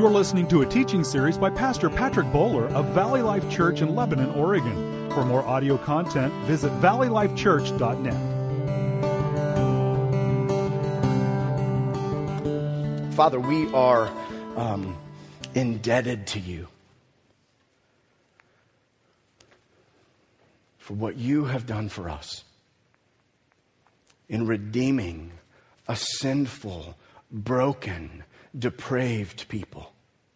You're listening to a teaching series by Pastor Patrick Bowler of Valley Life Church in Lebanon, Oregon. For more audio content, visit valleylifechurch.net. Father, we are indebted to you for what you have done for us in redeeming a sinful, broken, depraved people.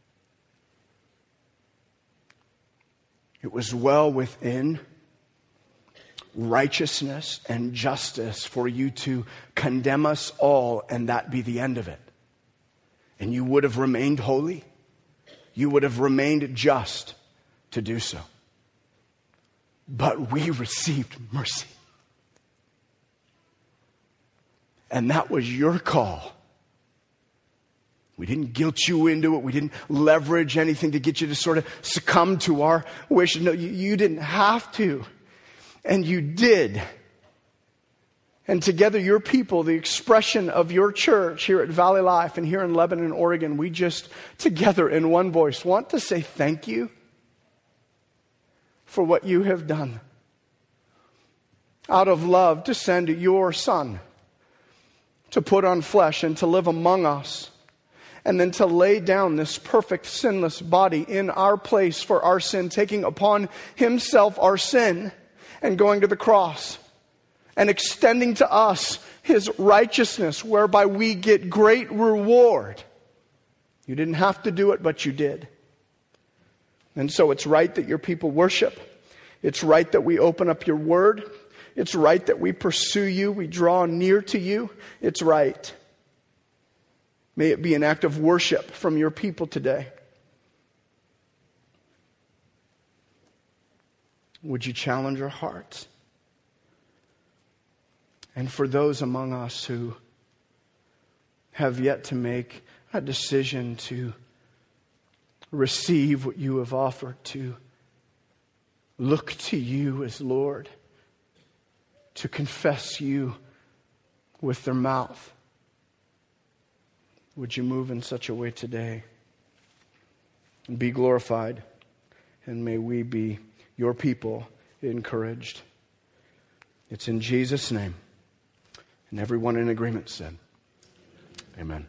It was well within righteousness and justice for you to condemn us all and that be the end of it. And you would have remained holy. You would have remained just to do so. But we received mercy. And that was your call. We didn't guilt you into it. We didn't leverage anything to get you to sort of succumb to our wish. No, you didn't have to. And you did. And together, your people, the expression of your church here at Valley Life and here in Lebanon, Oregon, we just together in one voice want to say thank you for what you have done. Out of love, to send your Son to put on flesh and to live among us. And then to lay down this perfect, sinless body in our place for our sin, taking upon himself our sin and going to the cross and extending to us his righteousness, whereby we get great reward. You didn't have to do it, but you did. And so it's right that your people worship. It's right that we open up your word. It's right that we pursue you. We draw near to you. It's right. May it be an act of worship from your people today. Would you challenge our hearts? And for those among us who have yet to make a decision to receive what you have offered, to look to you as Lord, to confess you with their mouth, would you move in such a way today and be glorified? And may we be your people encouraged. It's in Jesus' name. And everyone in agreement said, amen.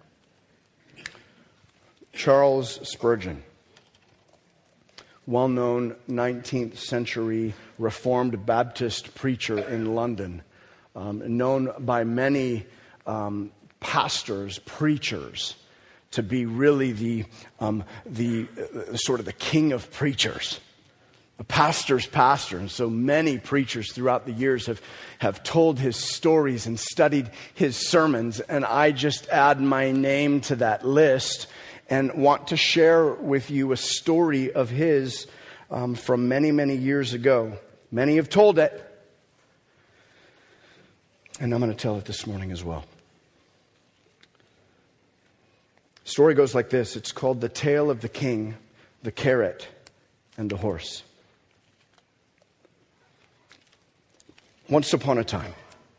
Charles Spurgeon, well-known 19th century Reformed Baptist preacher in London, known by many pastors, preachers, to be really the sort of the king of preachers, a pastor's pastor. And so many preachers throughout the years have told his stories and studied his sermons. And I just add my name to that list and want to share with you a story of his from many, many years ago. Many have told it, and I'm going to tell it this morning as well. The story goes like this. It's called The Tale of the King, the Carrot, and the Horse. Once upon a time,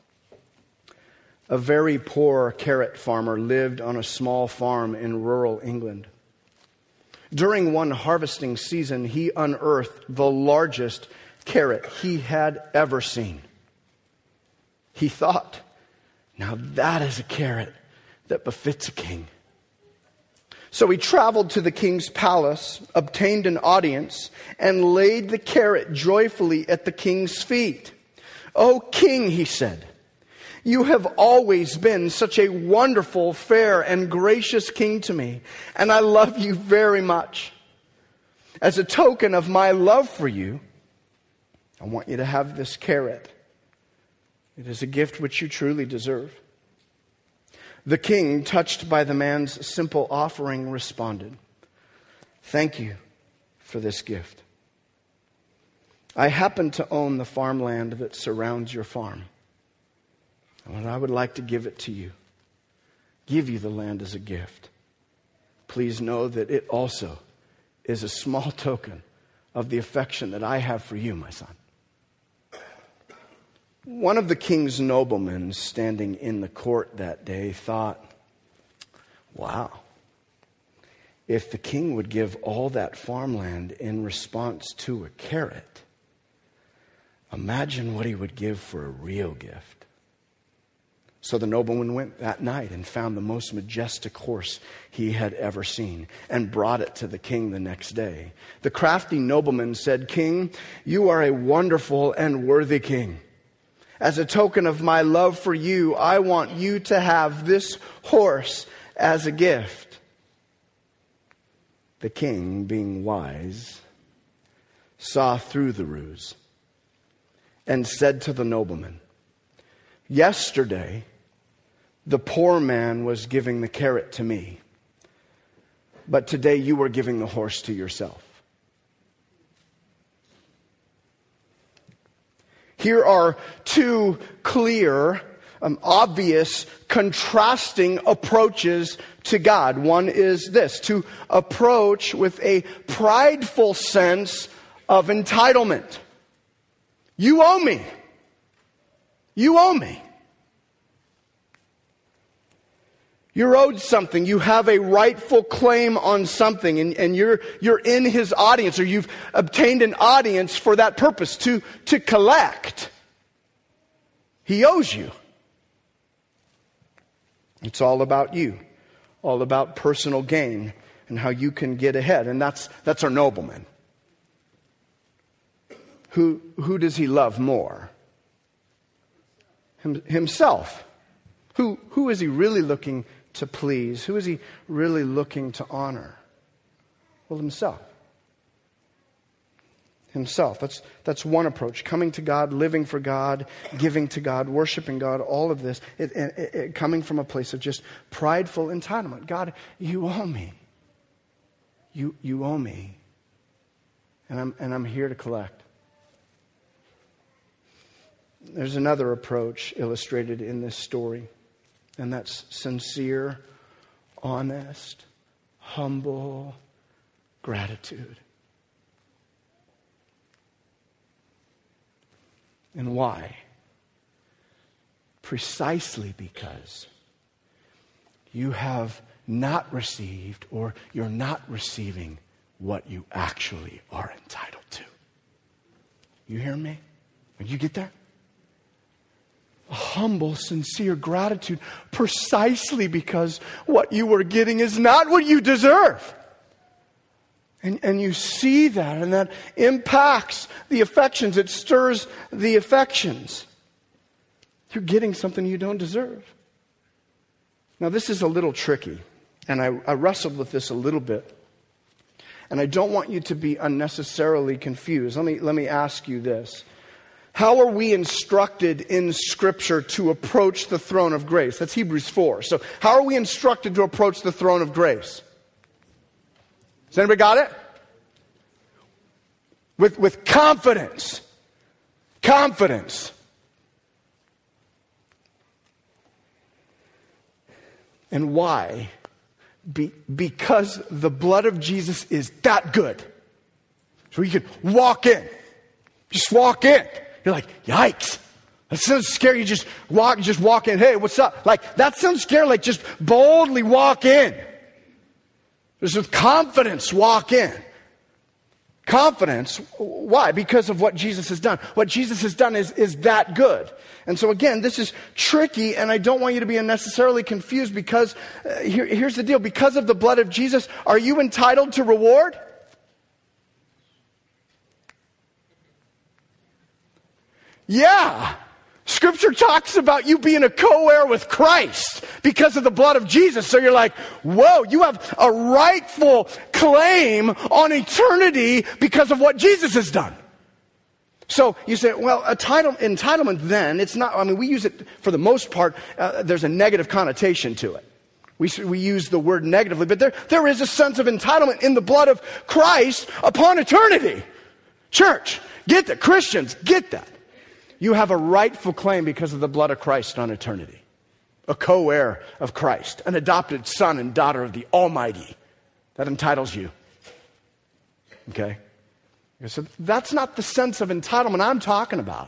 a very poor carrot farmer lived on a small farm in rural England. During one harvesting season, he unearthed the largest carrot he had ever seen. He thought, now that is a carrot that befits a king. So he traveled to the king's palace, obtained an audience, and laid the carrot joyfully at the king's feet. "O king," he said, "you have always been such a wonderful, fair, and gracious king to me, and I love you very much. As a token of my love for you, I want you to have this carrot. It is a gift which you truly deserve." The king, touched by the man's simple offering, responded, "Thank you for this gift. I happen to own the farmland that surrounds your farm, and I would like to give it to you, give you the land as a gift. Please know that it also is a small token of the affection that I have for you, my son." One of the king's noblemen standing in the court that day thought, wow, if the king would give all that farmland in response to a carrot, imagine what he would give for a real gift. So the nobleman went that night and found the most majestic horse he had ever seen and brought it to the king the next day. The crafty nobleman said, "King, you are a wonderful and worthy king. As a token of my love for you, I want you to have this horse as a gift." The king, being wise, saw through the ruse and said to the nobleman, "Yesterday, the poor man was giving the carrot to me, but today you were giving the horse to yourself." Here are two clear, obvious, contrasting approaches to God. One is this: to approach with a prideful sense of entitlement. You owe me. You owe me. You're owed something. You have a rightful claim on something, and you're in his audience, or you've obtained an audience for that purpose, to collect. He owes you. It's all about you, all about personal gain and how you can get ahead, and that's our nobleman. Who does he love more? Himself. Who is he really looking to please? Who is he really looking to honor? Well, himself. Himself. That's one approach. Coming to God, living for God, giving to God, worshiping God, all of this, it coming from a place of just prideful entitlement. God, you owe me. You owe me. And I'm here to collect. There's another approach illustrated in this story, and that's sincere, honest, humble gratitude. And why? Precisely because you have not received, or you're not receiving what you actually are entitled to. You hear me? Did you get that? A humble, sincere gratitude precisely because what you were getting is not what you deserve. And you see that, and that impacts the affections. It stirs the affections. You're getting something you don't deserve. Now, this is a little tricky, and I wrestled with this a little bit. And I don't want you to be unnecessarily confused. Let me ask you this. How are we instructed in Scripture to approach the throne of grace? That's Hebrews 4. So how are we instructed to approach the throne of grace? Has anybody got it? With confidence. Confidence. And why? Because the blood of Jesus is that good. So you can walk in. Just walk in. You're like, yikes. That sounds scary. You just walk in. Hey, what's up? Like, that sounds scary. Like, just boldly walk in. Just with confidence, walk in. Confidence. Why? Because of what Jesus has done. What Jesus has done is that good. And so again, this is tricky, and I don't want you to be unnecessarily confused, because here's the deal. Because of the blood of Jesus, are you entitled to reward? Yeah. Scripture talks about you being a co-heir with Christ because of the blood of Jesus. So you're like, whoa, you have a rightful claim on eternity because of what Jesus has done. So you say, well, entitlement then, it's not, I mean, we use it for the most part, there's a negative connotation to it. We use the word negatively, but there is a sense of entitlement in the blood of Christ upon eternity. Church, get that. Christians, get that. You have a rightful claim because of the blood of Christ on eternity. A co-heir of Christ. An adopted son and daughter of the Almighty. That entitles you. Okay? So that's not the sense of entitlement I'm talking about.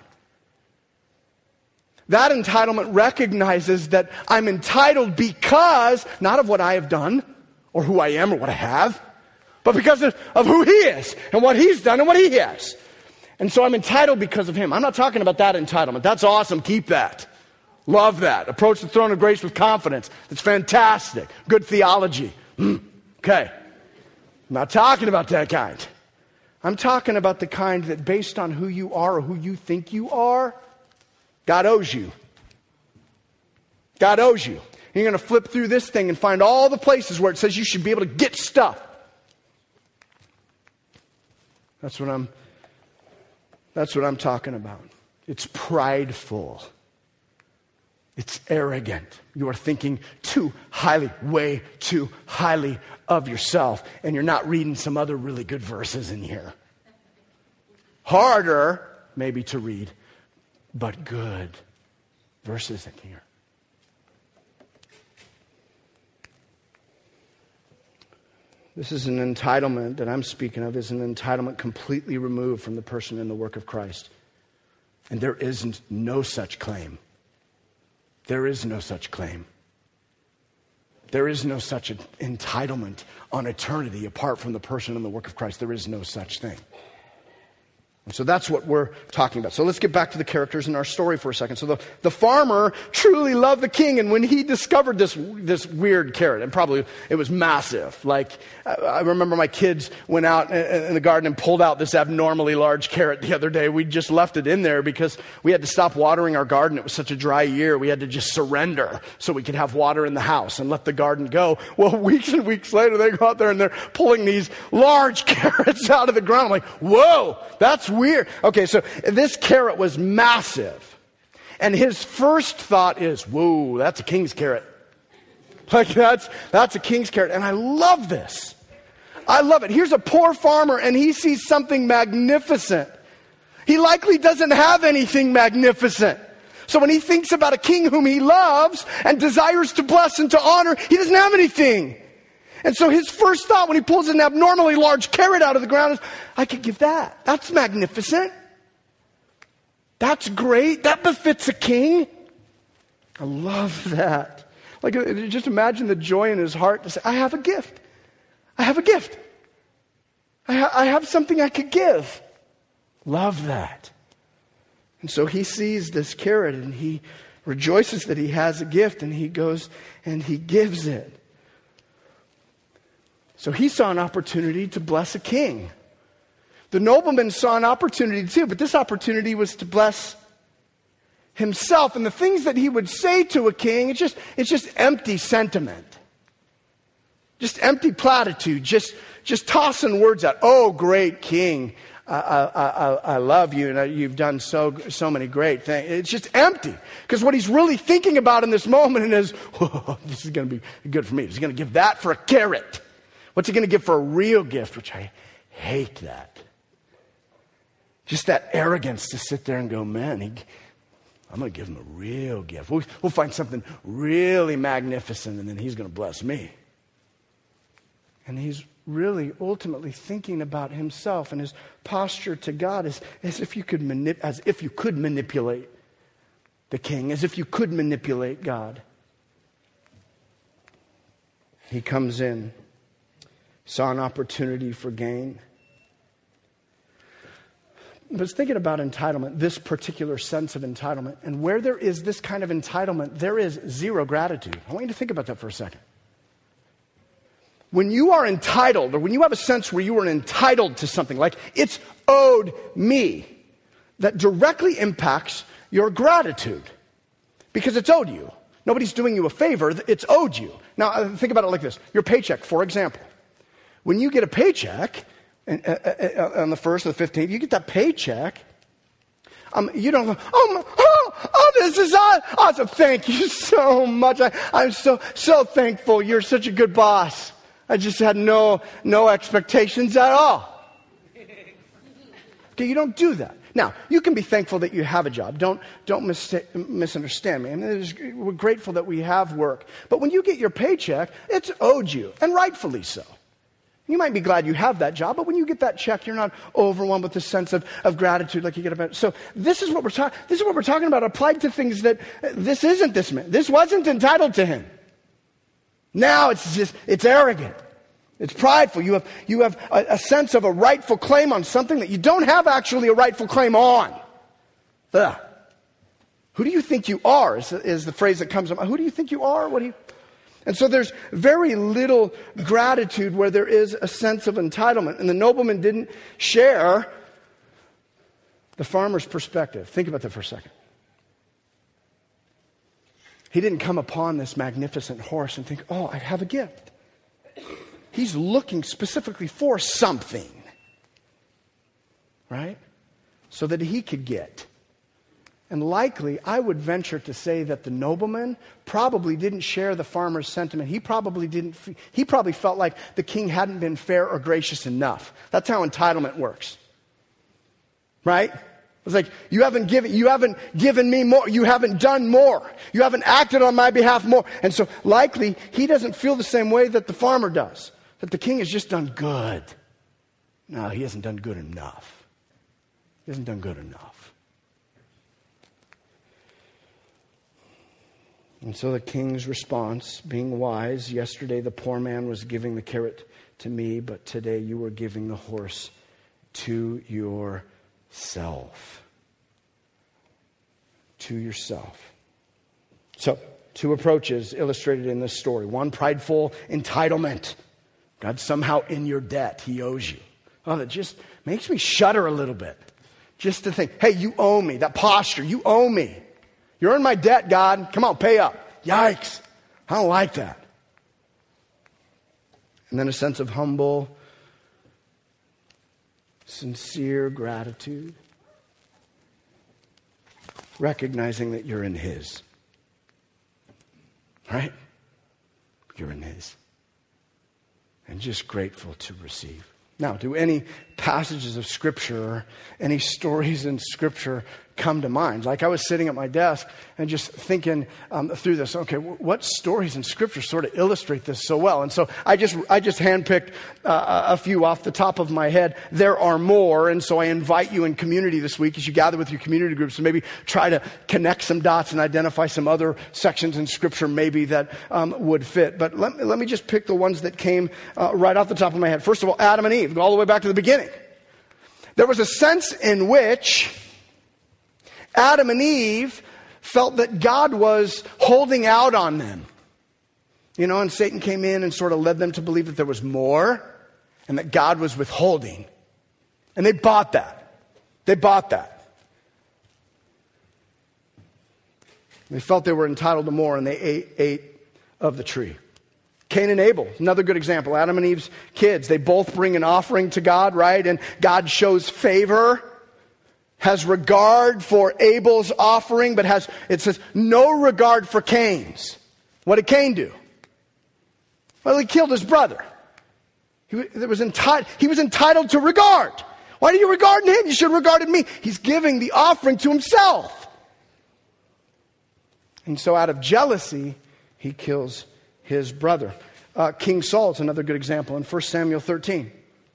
That entitlement recognizes that I'm entitled because, not of what I have done, or who I am or what I have, but because of who he is and what he's done and what he has. And so I'm entitled because of him. I'm not talking about that entitlement. That's awesome. Keep that. Love that. Approach the throne of grace with confidence. That's fantastic. Good theology. Okay. I'm not talking about that kind. I'm talking about the kind that based on who you are or who you think you are, God owes you. God owes you. You're going to flip through this thing and find all the places where it says you should be able to get stuff. That's what I'm talking about. It's prideful. It's arrogant. You are thinking too highly, way too highly of yourself, and you're not reading some other really good verses in here. Harder, maybe, to read, but good verses in here. This is an entitlement that I'm speaking of, is an entitlement completely removed from the person and the work of Christ. And there isn't no such claim. There is no such claim. There is no such entitlement on eternity apart from the person and the work of Christ. There is no such thing. And so that's what we're talking about. So let's get back to the characters in our story for a second. So the farmer truly loved the king, and when he discovered this weird carrot, and probably it was massive. Like, I remember my kids went out in the garden and pulled out this abnormally large carrot the other day. We just left it in there because we had to stop watering our garden. It was such a dry year. We had to just surrender so we could have water in the house and let the garden go. Well, weeks and weeks later, they go out there and they're pulling these large carrots out of the ground. I'm like, whoa, that's weird. Okay, so this carrot was massive. And his first thought is, whoa, that's a king's carrot. Like that's a king's carrot. And I love this. I love it. Here's a poor farmer and he sees something magnificent. He likely doesn't have anything magnificent. So when he thinks about a king whom he loves and desires to bless and to honor, he doesn't have anything. And so his first thought when he pulls an abnormally large carrot out of the ground is, I could give that. That's magnificent. That's great. That befits a king. I love that. Like, just imagine the joy in his heart to say, I have a gift. I have a gift. I have something I could give. Love that. And so he sees this carrot and he rejoices that he has a gift, and he goes and he gives it. So he saw an opportunity to bless a king. The nobleman saw an opportunity too, but this opportunity was to bless himself. And the things that he would say to a king, it's just empty sentiment. Just empty platitude, just tossing words out. Oh, great king, I love you, and you've done so many great things. It's just empty. Because what he's really thinking about in this moment is, oh, this is going to be good for me. He's going to give that for a carrot. What's he going to give for a real gift? Which I hate that. Just that arrogance to sit there and go, man, I'm going to give him a real gift. We'll find something really magnificent, and then he's going to bless me. And he's really ultimately thinking about himself, and his posture to God is as if you could manipulate the king, as if you could manipulate God. He comes in, saw an opportunity for gain. But I was thinking about entitlement, this particular sense of entitlement. And where there is this kind of entitlement, there is zero gratitude. I want you to think about that for a second. When you are entitled, or when you have a sense where you are entitled to something, like it's owed me, that directly impacts your gratitude. Because it's owed you. Nobody's doing you a favor, it's owed you. Now, think about it like this. Your paycheck, for example. When you get a paycheck, on the 1st or the 15th, you get that paycheck. You don't go, this is awesome. Thank you so much. I'm so thankful. You're such a good boss. I just had no expectations at all. Okay, you don't do that. Now, you can be thankful that you have a job. Don't misunderstand me. I mean, we're grateful that we have work. But when you get your paycheck, it's owed you, and rightfully so. You might be glad you have that job, but when you get that check, you're not overwhelmed with a sense of gratitude like you get about. So this is what we're talking about applied to things that this isn't this man. This wasn't entitled to him. Now it's arrogant. It's prideful. You have a sense of a rightful claim on something that you don't have actually a rightful claim on. Ugh. Who do you think you are is the phrase that comes up. Who do you think you are? And so there's very little gratitude where there is a sense of entitlement. And the nobleman didn't share the farmer's perspective. Think about that for a second. He didn't come upon this magnificent horse and think, oh, I have a gift. He's looking specifically for something, right? So that he could get. And likely, I would venture to say that the nobleman probably didn't share the farmer's sentiment. He probably felt like the king hadn't been fair or gracious enough. That's how entitlement works. Right? It's like, you haven't given me more. You haven't done more. You haven't acted on my behalf more. And so likely, he doesn't feel the same way that the farmer does. That the king has just done good. No, he hasn't done good enough. He hasn't done good enough. And so the king's response, being wise, yesterday the poor man was giving the carrot to me, but today you are giving the horse to yourself. To yourself. So, two approaches illustrated in this story. One, prideful entitlement. God's somehow in your debt. He owes you. Oh, that just makes me shudder a little bit. Just to think, hey, you owe me. That posture, you owe me. You're in my debt, God. Come on, pay up. Yikes. I don't like that. And then a sense of humble, sincere gratitude. Recognizing that you're in His. Right? You're in His. And just grateful to receive. Now, do any passages of Scripture, any stories in Scripture come to mind? Like I was sitting at my desk and just thinking through this. Okay, what stories in Scripture sort of illustrate this so well? And so I just handpicked a few off the top of my head. There are more, and so I invite you in community this week as you gather with your community groups to maybe try to connect some dots and identify some other sections in Scripture maybe that would fit. But let me just pick the ones that came right off the top of my head. First of all, Adam and Eve. Go all the way back to the beginning. There was a sense in which Adam and Eve felt that God was holding out on them. You know, and Satan came in and sort of led them to believe that there was more and that God was withholding. And they bought that. They bought that. They felt they were entitled to more, and they ate of the tree. Cain and Abel, another good example. Adam and Eve's kids, they both bring an offering to God, right? And God shows favor, has regard for Abel's offering, but it says no regard for Cain's. What did Cain do? Well, he killed his brother. He was entitled to regard. Why do you regard him? You should have regarded me. He's giving the offering to himself. And so out of jealousy, he kills his brother. King Saul is another good example in 1 Samuel 13.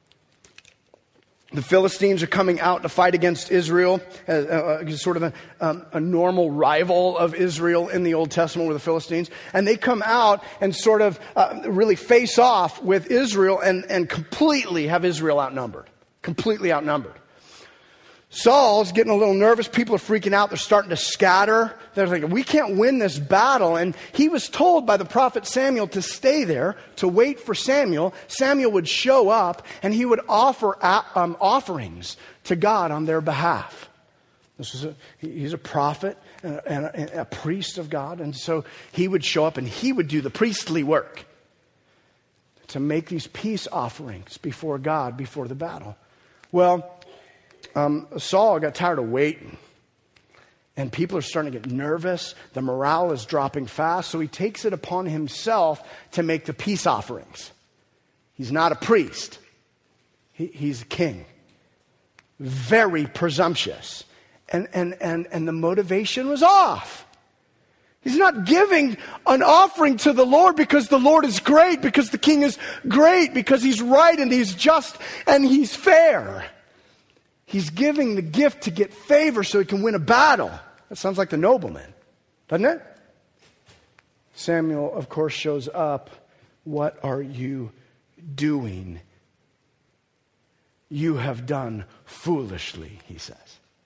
The Philistines are coming out to fight against Israel, sort of a normal rival of Israel in the Old Testament were the Philistines. And they come out and sort of really face off with Israel and completely have Israel outnumbered. Completely outnumbered. Saul's getting a little nervous. People are freaking out. They're starting to scatter. They're thinking, we can't win this battle. And he was told by the prophet Samuel to stay there, to wait for Samuel. Samuel would show up and he would offer offerings to God on their behalf. He's a prophet and a priest of God. And so he would show up and he would do the priestly work to make these peace offerings before God, before the battle. Well, Saul got tired of waiting. And people are starting to get nervous. The morale is dropping fast. So he takes it upon himself to make the peace offerings. He's not a priest. He's a king. Very presumptuous. And the motivation was off. He's not giving an offering to the Lord because the Lord is great, because the king is great, because he's right and he's just and he's fair. He's giving the gift to get favor so he can win a battle. That sounds like the nobleman, doesn't it? Samuel, of course, shows up. What are you doing? You have done foolishly, he says.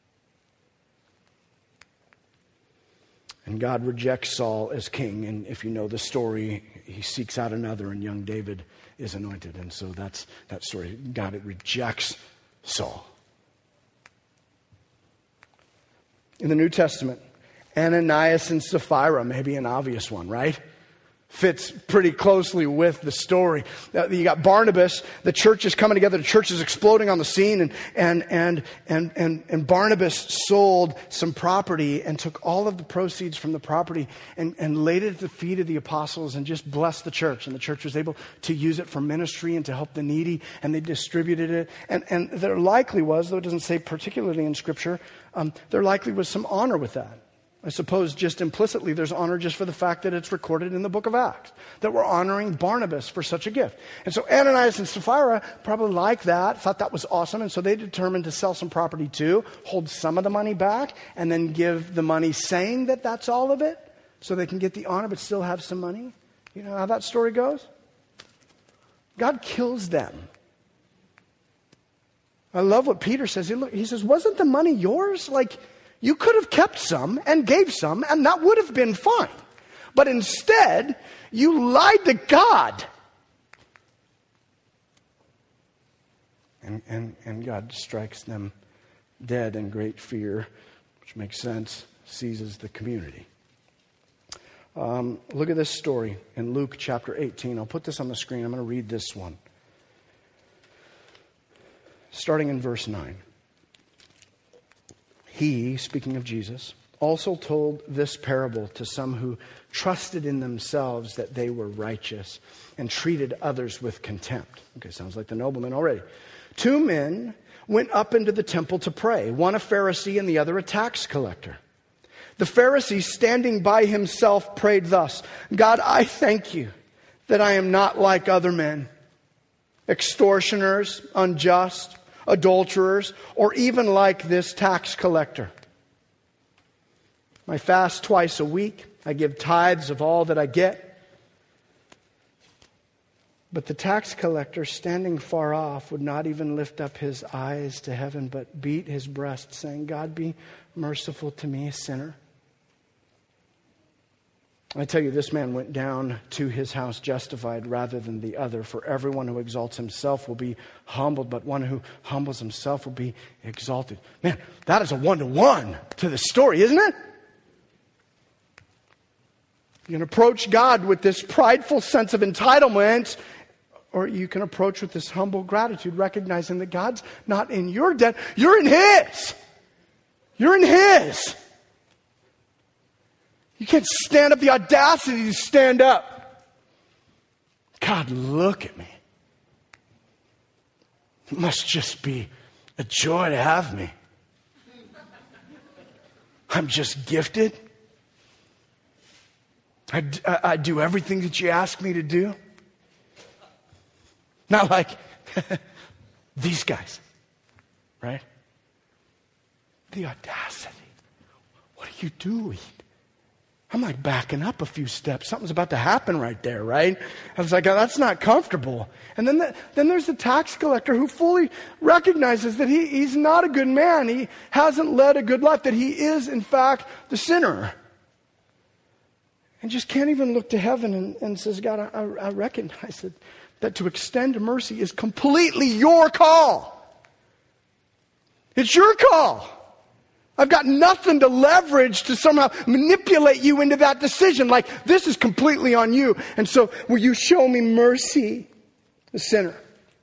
And God rejects Saul as king. And if you know the story, he seeks out another, and young David is anointed. And so that's that story. God rejects Saul. In the New Testament, Ananias and Sapphira may be an obvious one, right? Fits pretty closely with the story. You got Barnabas, the church is coming together, the church is exploding on the scene, and Barnabas sold some property and took all of the proceeds from the property and laid it at the feet of the apostles and just blessed the church. And the church was able to use it for ministry and to help the needy, and they distributed it. And there likely was, though it doesn't say particularly in Scripture, there likely was some honor with that. I suppose just implicitly there's honor just for the fact that it's recorded in the book of Acts, that we're honoring Barnabas for such a gift. And so Ananias and Sapphira probably liked that, thought that was awesome, and so they determined to sell some property too, hold some of the money back, and then give the money saying that that's all of it, so they can get the honor but still have some money. You know how that story goes? God kills them. I love what Peter says. He says, wasn't the money yours? Like, you could have kept some and gave some, and that would have been fine. But instead, you lied to God. And God strikes them dead in great fear, which makes sense, seizes the community. Look at this story in Luke chapter 18. I'll put this on the screen. I'm going to read this one. Starting in verse 9. He, speaking of Jesus, also told this parable to some who trusted in themselves that they were righteous and treated others with contempt. Okay, sounds like the nobleman already. 2 men went up into the temple to pray, one a Pharisee and the other a tax collector. The Pharisee, standing by himself, prayed thus, God, I thank you that I am not like other men, extortioners, unjust, adulterers, or even like this tax collector. I fast twice a week. I give tithes of all that I get. But the tax collector, standing far off, would not even lift up his eyes to heaven, but beat his breast, saying, God, be merciful to me, a sinner. I tell you, this man went down to his house justified rather than the other. For everyone who exalts himself will be humbled, but one who humbles himself will be exalted. Man, that is a 1-to-1 to the story, isn't it? You can approach God with this prideful sense of entitlement, or you can approach with this humble gratitude, recognizing that God's not in your debt. You're in His. You're in His. You can't stand up the audacity to stand up. God, look at me. It must just be a joy to have me. I'm just gifted. I do everything that you ask me to do. Not like these guys, right? The audacity. What are you doing? I'm like backing up a few steps. Something's about to happen right there, right? I was like, oh, that's not comfortable. And then there's the tax collector who fully recognizes that he's not a good man. He hasn't led a good life, that he is, in fact, the sinner. And just can't even look to heaven and says, God, I recognize that to extend mercy is completely your call. It's your call. I've got nothing to leverage to somehow manipulate you into that decision. Like, this is completely on you. And so, will you show me mercy, the sinner?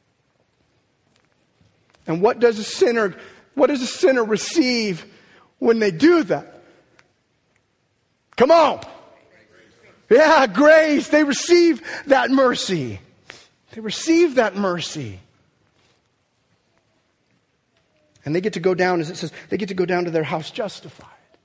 And what does a sinner receive when they do that? Come on. Yeah, grace. They receive that mercy. They receive that mercy. And they get to go down, as it says, they get to go down to their house justified.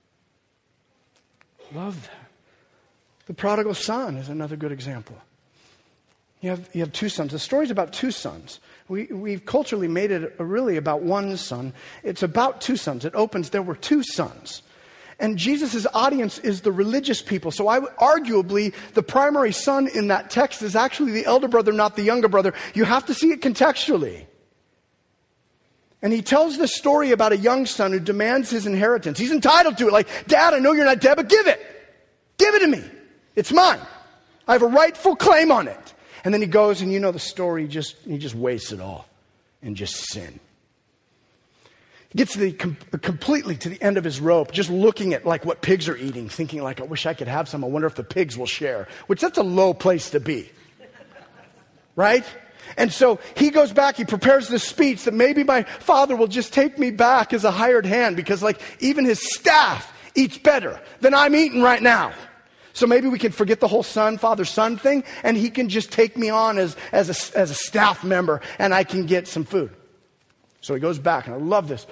Love that. The prodigal son is another good example. You have 2 sons. The story's about 2 sons. We've culturally made it really about one son. It's about 2 sons. It opens, there were 2 sons. And Jesus' audience is the religious people. So arguably, the primary son in that text is actually the elder brother, not the younger brother. You have to see it contextually. And he tells this story about a young son who demands his inheritance. He's entitled to it. Like, Dad, I know you're not dead, but give it. Give it to me. It's mine. I have a rightful claim on it. And then he goes, and you know the story, he just wastes it all in just sin. He gets completely to the end of his rope, just looking at like what pigs are eating, thinking like, I wish I could have some. I wonder if the pigs will share. Which that's a low place to be. Right? And so he goes back, he prepares this speech that maybe my father will just take me back as a hired hand because like even his staff eats better than I'm eating right now. So maybe we can forget the whole father-son thing and he can just take me on as a staff member and I can get some food. So he goes back, and I love this.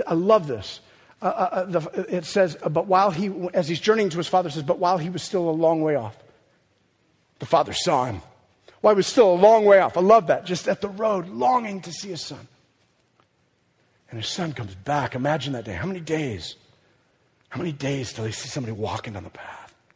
It says, but as he's journeying to his father, it says, but while he was still a long way off, the father saw him. While he was still a long way off. I love that. Just at the road, longing to see his son. And his son comes back. Imagine that day. How many days? How many days till he sees somebody walking down the path?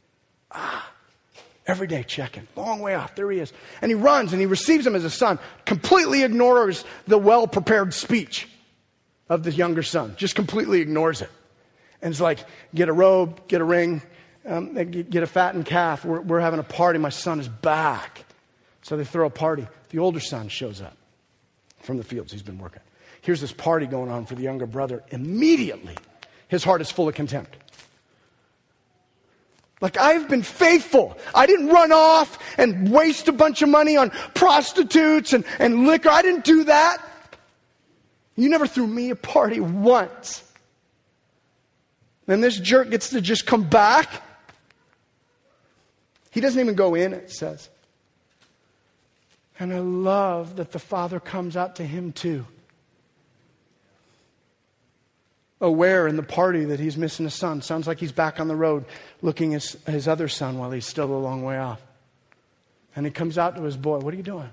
Every day checking. Long way off. There he is. And he runs and he receives him as a son. Completely ignores the well-prepared speech of the younger son. Just completely ignores it. And it's like, get a robe, get a ring, get a fattened calf. We're having a party. My son is back. So they throw a party. The older son shows up from the fields. He's been working. Here's this party going on for the younger brother. Immediately, his heart is full of contempt. Like, I've been faithful. I didn't run off and waste a bunch of money on prostitutes and liquor. I didn't do that. You never threw me a party once. Then this jerk gets to just come back. He doesn't even go in, it says. And I love that the father comes out to him too. Aware in the party that he's missing a son. Sounds like he's back on the road looking at his other son while he's still a long way off. And he comes out to his boy. What are you doing?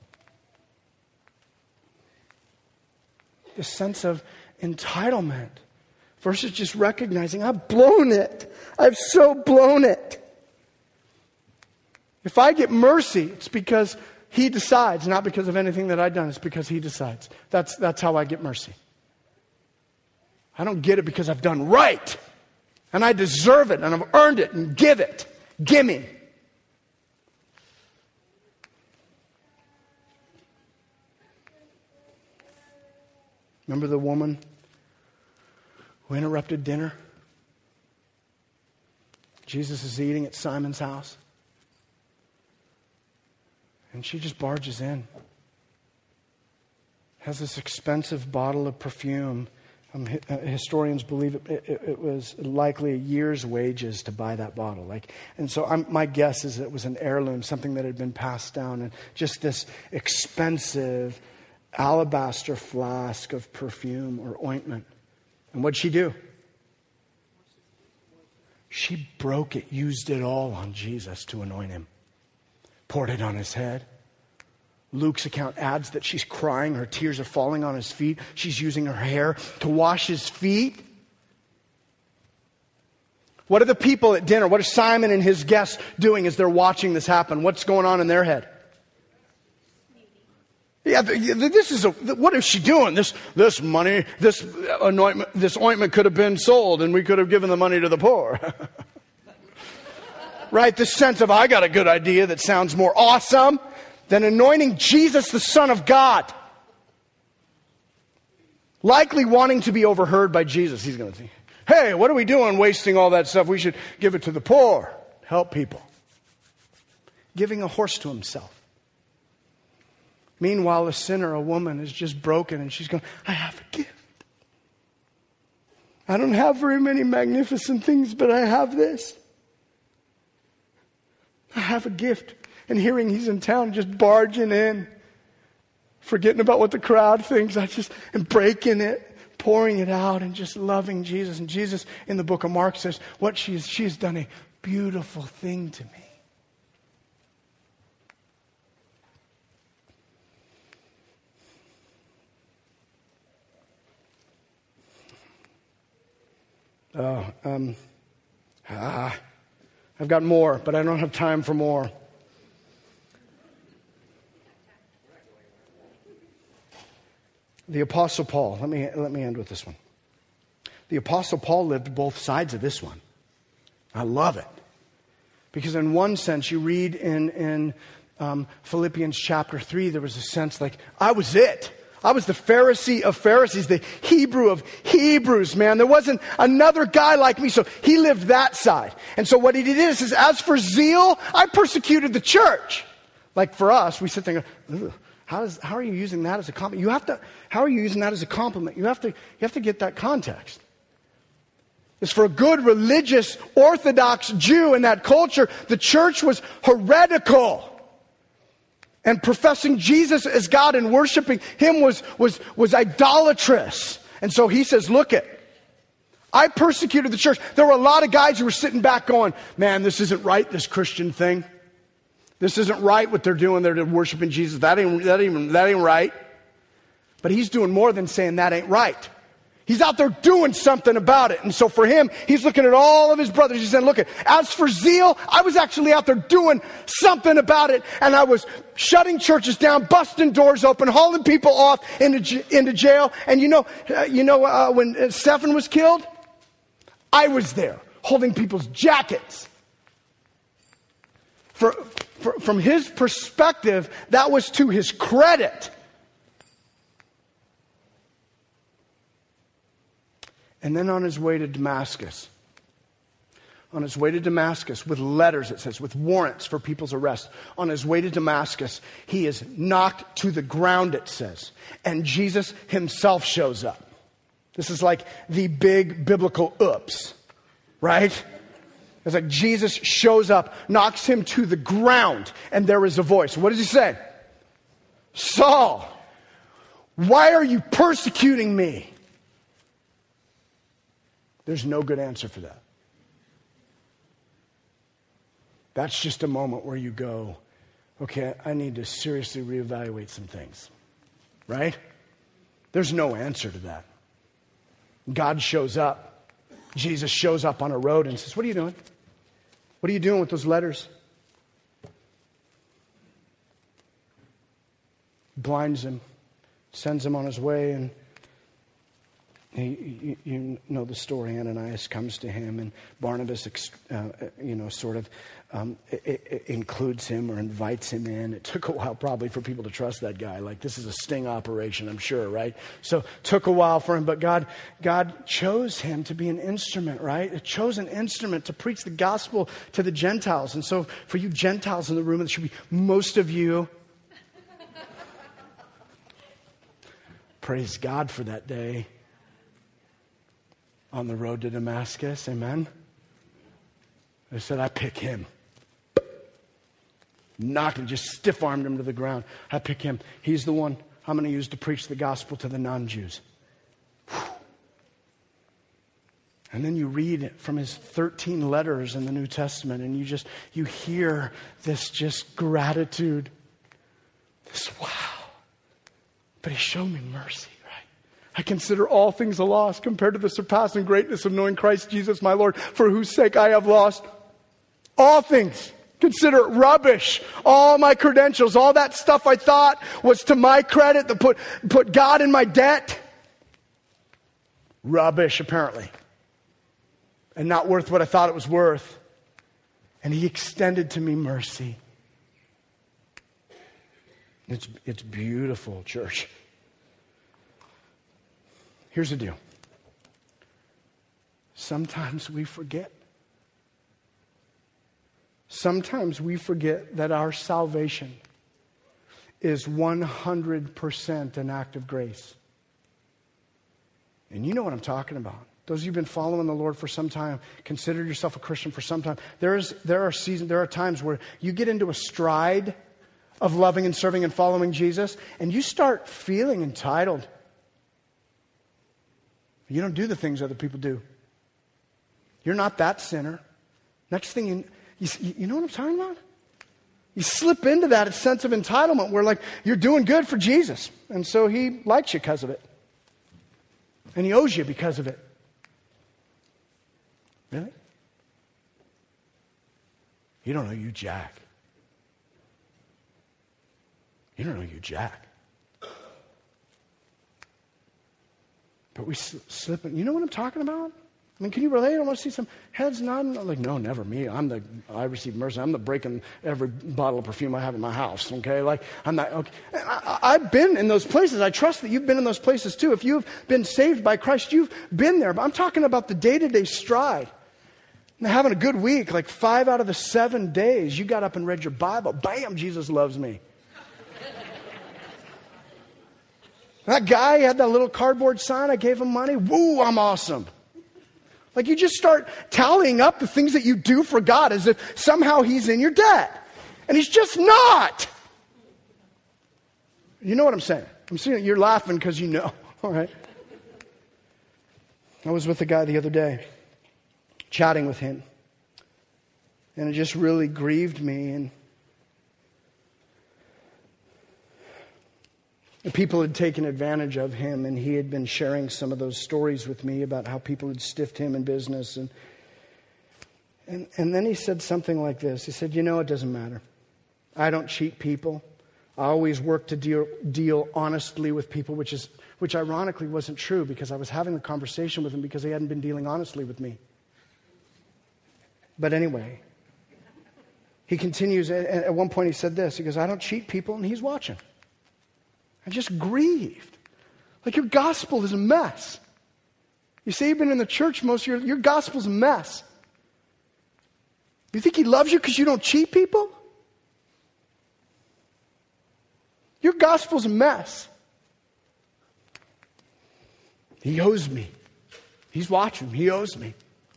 This sense of entitlement versus just recognizing, I've blown it. I've so blown it. If I get mercy, it's because he decides, not because of anything that I've done. It's because he decides. That's how I get mercy. I don't get it because I've done right. And I deserve it and I've earned it and give it. Gimme. Remember the woman who interrupted dinner? Jesus is eating at Simon's house. And she just barges in. Has this expensive bottle of perfume. Historians believe it was likely a year's wages to buy that bottle. And so my guess is it was an heirloom, something that had been passed down, and just this expensive alabaster flask of perfume or ointment. And what'd she do? She broke it, used it all on Jesus to anoint him. Poured it on his head. Luke's account adds that she's crying. Her tears are falling on his feet. She's using her hair to wash his feet. What are the people at dinner? What are Simon and his guests doing as they're watching this happen? What's going on in their head? Yeah, what is she doing? This money, this ointment could have been sold and we could have given the money to the poor. Right? This sense of, I got a good idea that sounds more awesome than anointing Jesus, the Son of God. Likely wanting to be overheard by Jesus. He's going to think, hey, what are we doing wasting all that stuff? We should give it to the poor. Help people. Giving a horse to himself. Meanwhile, a sinner, a woman, is just broken and she's going, I have a gift. I don't have very many magnificent things, but I have this. I have a gift. And hearing he's in town, just barging in, forgetting about what the crowd thinks. And breaking it, pouring it out, and just loving Jesus. And Jesus in the book of Mark says, she has done a beautiful thing to me. I've got more, but I don't have time for more. The Apostle Paul, let me end with this one. The Apostle Paul lived both sides of this one. I love it. Because in one sense, you read in Philippians chapter 3, there was a sense like, I was it. I was the Pharisee of Pharisees, the Hebrew of Hebrews, man. There wasn't another guy like me, so he lived that side. And so what he did is, as for zeal, I persecuted the church. Like for us, we sit there and go, how are you using that as a compliment? How are you using that as a compliment? You have to get that context. It's for a good religious Orthodox Jew in that culture, the church was heretical. And professing Jesus as God and worshiping Him was idolatrous. And so he says, look it, I persecuted the church. There were a lot of guys who were sitting back going, man, this isn't right, this Christian thing. This isn't right what they're doing. They're worshiping Jesus. That ain't right. But he's doing more than saying that ain't right. He's out there doing something about it. And so for him, he's looking at all of his brothers. He's saying, look, as for zeal, I was actually out there doing something about it. And I was shutting churches down, busting doors open, hauling people off into jail. And when Stephen was killed, I was there holding people's jackets. From his perspective, that was to his credit. And then on his way to Damascus, with letters, it says, with warrants for people's arrest, on his way to Damascus, he is knocked to the ground, it says. And Jesus himself shows up. This is like the big biblical oops, right? It's like Jesus shows up, knocks him to the ground, and there is a voice. What does he say? Saul, why are you persecuting me? There's no good answer for that. That's just a moment where you go, okay, I need to seriously reevaluate some things, right? There's no answer to that. God shows up. Jesus shows up on a road and says, what are you doing? What are you doing with those letters? Blinds him, sends him on his way, and you know the story. Ananias comes to him, and Barnabas, includes him or invites him in. It took a while probably for people to trust that guy. Like, this is a sting operation, I'm sure, right? So it took a while for him, but God chose him to be an instrument, right? It chose an instrument to preach the gospel to the Gentiles. And so for you Gentiles in the room, it should be most of you. Praise God for that day. On the road to Damascus, amen? I said, I pick him. Knocked him, just stiff-armed him to the ground. I pick him. He's the one I'm going to use to preach the gospel to the non-Jews. And then you read from his 13 letters in the New Testament, and you hear this just gratitude. This, wow. But he showed me mercy. I consider all things a loss compared to the surpassing greatness of knowing Christ Jesus my Lord, for whose sake I have lost all things. Consider it rubbish. All my credentials, all that stuff I thought was to my credit, that put God in my debt. Rubbish, apparently. And not worth what I thought it was worth. And he extended to me mercy. It's beautiful, church. Here's the deal. Sometimes we forget. Sometimes we forget that our salvation is 100% an act of grace. And you know what I'm talking about. Those of you who've been following the Lord for some time, consider yourself a Christian for some time. There are times where you get into a stride of loving and serving and following Jesus, and you start feeling entitled. You don't do the things other people do. You're not that sinner. Next thing you know what I'm talking about? You slip into that sense of entitlement where, like, you're doing good for Jesus. And so he likes you because of it. And he owes you because of it. Really? You don't know you jack. You don't know you jack. But we slip in. You know what I'm talking about? I mean, can you relate? I want to see some heads nodding. I'm like, no, never me. I receive mercy. I'm the breaking every bottle of perfume I have in my house, okay? Like, I'm not, okay. I've been in those places. I trust that you've been in those places too. If you've been saved by Christ, you've been there. But I'm talking about the day-to-day stride. And having a good week, like 5 out of the 7 days, you got up and read your Bible. Bam, Jesus loves me. That guy had that little cardboard sign. I gave him money. Woo, I'm awesome. Like you just start tallying up the things that you do for God as if somehow he's in your debt. And he's just not. You know what I'm saying? I'm seeing you're laughing because you know. All right. I was with a guy the other day, chatting with him. And it just really grieved me. And people had taken advantage of him, and he had been sharing some of those stories with me about how people had stiffed him in business. And then he said something like this. He said, you know, it doesn't matter. I don't cheat people. I always work to deal honestly with people, which ironically wasn't true because I was having the conversation with him because he hadn't been dealing honestly with me. But anyway, he continues. At one point he said this. He goes, I don't cheat people, and he's watching. I just grieved. Like your gospel is a mess. You say you've been in the church most of your gospel's a mess. You think he loves you because you don't cheat people? Your gospel's a mess. He owes me. He's watching. He owes me.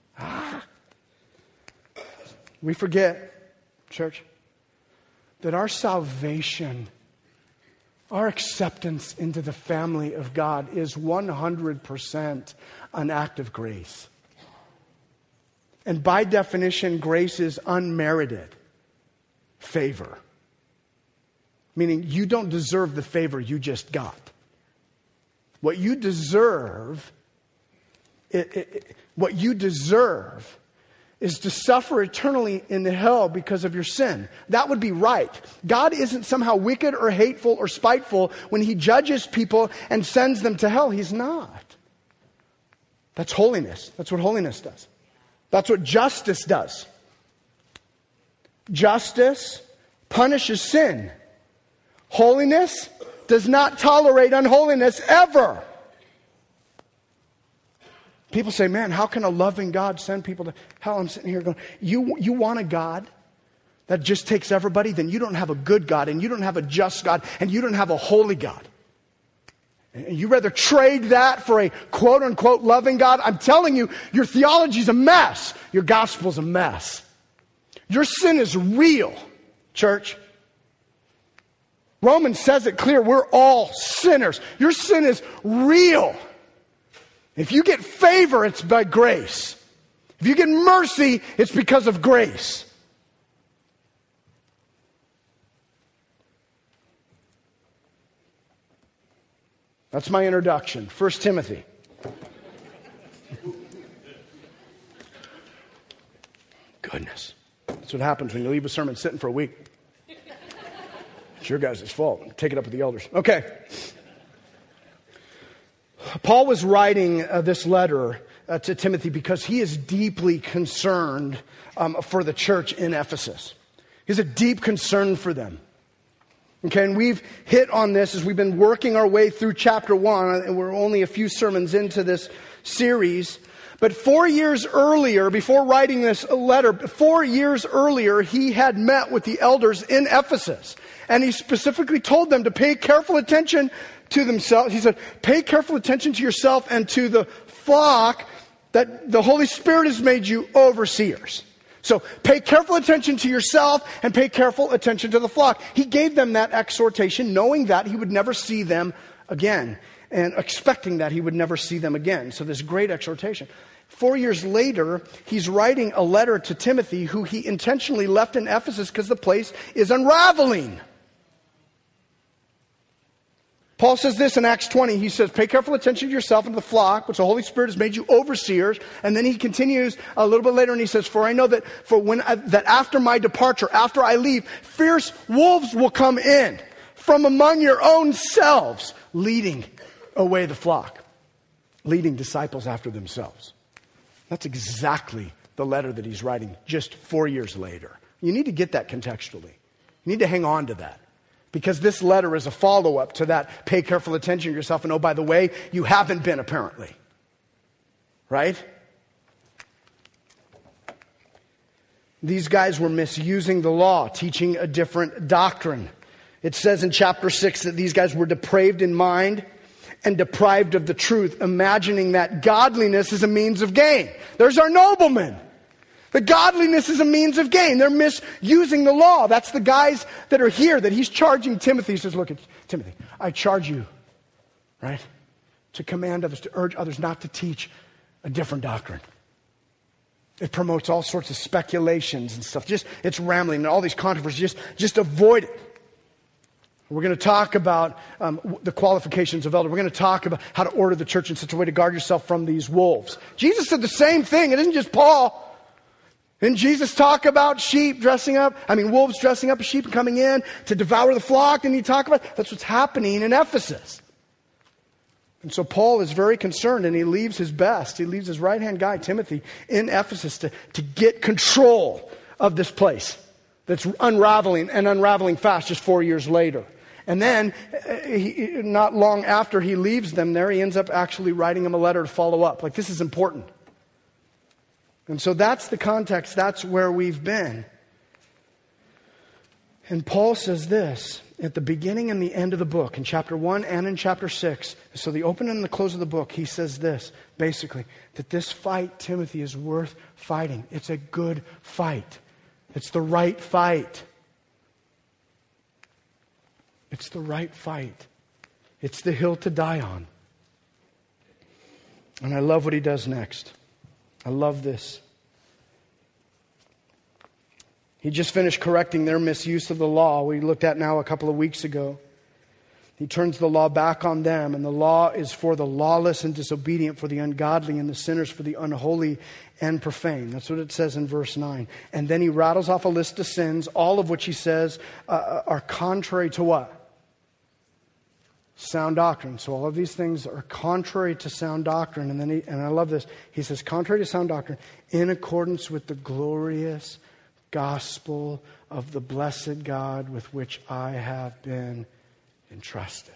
We forget, church, that our salvation, our acceptance into the family of God is 100% an act of grace. And by definition, grace is unmerited favor. Meaning you don't deserve the favor you just got. What you deserve, is to suffer eternally in the hell because of your sin. That would be right. God isn't somehow wicked or hateful or spiteful when he judges people and sends them to hell. He's not. That's holiness. That's what holiness does. That's what justice does. Justice punishes sin. Holiness does not tolerate unholiness ever. People say, man, how can a loving God send people to hell? I'm sitting here going, you want a God that just takes everybody? Then you don't have a good God, and you don't have a just God, and you don't have a holy God. And you rather trade that for a quote-unquote loving God? I'm telling you, your theology's a mess. Your gospel's a mess. Your sin is real, church. Romans says it clear. We're all sinners. Your sin is real. If you get favor, it's by grace. If you get mercy, it's because of grace. That's my introduction. 1 Timothy. Goodness. That's what happens when you leave a sermon sitting for a week. It's your guys' fault. Take it up with the elders. Okay. Paul was writing this letter to Timothy because he is deeply concerned for the church in Ephesus. He has a deep concern for them. Okay, and we've hit on this as we've been working our way through chapter 1, and we're only a few sermons into this series. But 4 years earlier, before writing this letter, 4 years earlier, he had met with the elders in Ephesus. And he specifically told them to pay careful attention to themselves. He said, pay careful attention to yourself and to the flock that the Holy Spirit has made you overseers. So pay careful attention to yourself and pay careful attention to the flock. He gave them that exhortation, knowing that he would never see them again and expecting that he would never see them again. So this great exhortation. 4 years later, he's writing a letter to Timothy, who he intentionally left in Ephesus because the place is unraveling. Paul says this in Acts 20. He says, pay careful attention to yourself and to the flock, which the Holy Spirit has made you overseers. And then he continues a little bit later and he says, for I know that that after my departure, after I leave, fierce wolves will come in from among your own selves, leading away the flock, leading disciples after themselves. That's exactly the letter that he's writing just 4 years later. You need to get that contextually. You need to hang on to that. Because this letter is a follow-up to that. Pay careful attention to yourself. And oh, by the way, you haven't been apparently. Right? These guys were misusing the law, teaching a different doctrine. It says in chapter 6 that these guys were depraved in mind and deprived of the truth, imagining that godliness is a means of gain. There's our noblemen. The godliness is a means of gain. They're misusing the law. That's the guys that are here that he's charging Timothy. He says, look, Timothy, I charge you, right, to command others, to urge others not to teach a different doctrine. It promotes all sorts of speculations and stuff. It's rambling and all these controversies. Just avoid it. We're going to talk about the qualifications of elder. We're going to talk about how to order the church in such a way to guard yourself from these wolves. Jesus said the same thing. It isn't just Paul. Didn't Jesus talk about wolves dressing up as sheep and coming in to devour the flock? Didn't he talk about that's what's happening in Ephesus? And so Paul is very concerned, and he leaves his best. He leaves his right-hand guy, Timothy, in Ephesus to get control of this place that's unraveling fast just 4 years later. And then, not long after he leaves them there, he ends up actually writing them a letter to follow up. Like, this is important. And so that's the context. That's where we've been. And Paul says this at the beginning and the end of the book, in chapter 1 and in chapter 6. So the opening and the close of the book, he says this, basically, that this fight, Timothy, is worth fighting. It's a good fight. It's the right fight. It's the right fight. It's the hill to die on. And I love what he does next. I love this. He just finished correcting their misuse of the law we looked at now a couple of weeks ago. He turns the law back on them, and the law is for the lawless and disobedient, for the ungodly, and the sinners for the unholy and profane. That's what it says in verse 9. And then he rattles off a list of sins, all of which he says are contrary to what? Sound doctrine. So all of these things are contrary to sound doctrine. And then and I love this, he says, contrary to sound doctrine, in accordance with the glorious gospel of the blessed God with which I have been entrusted.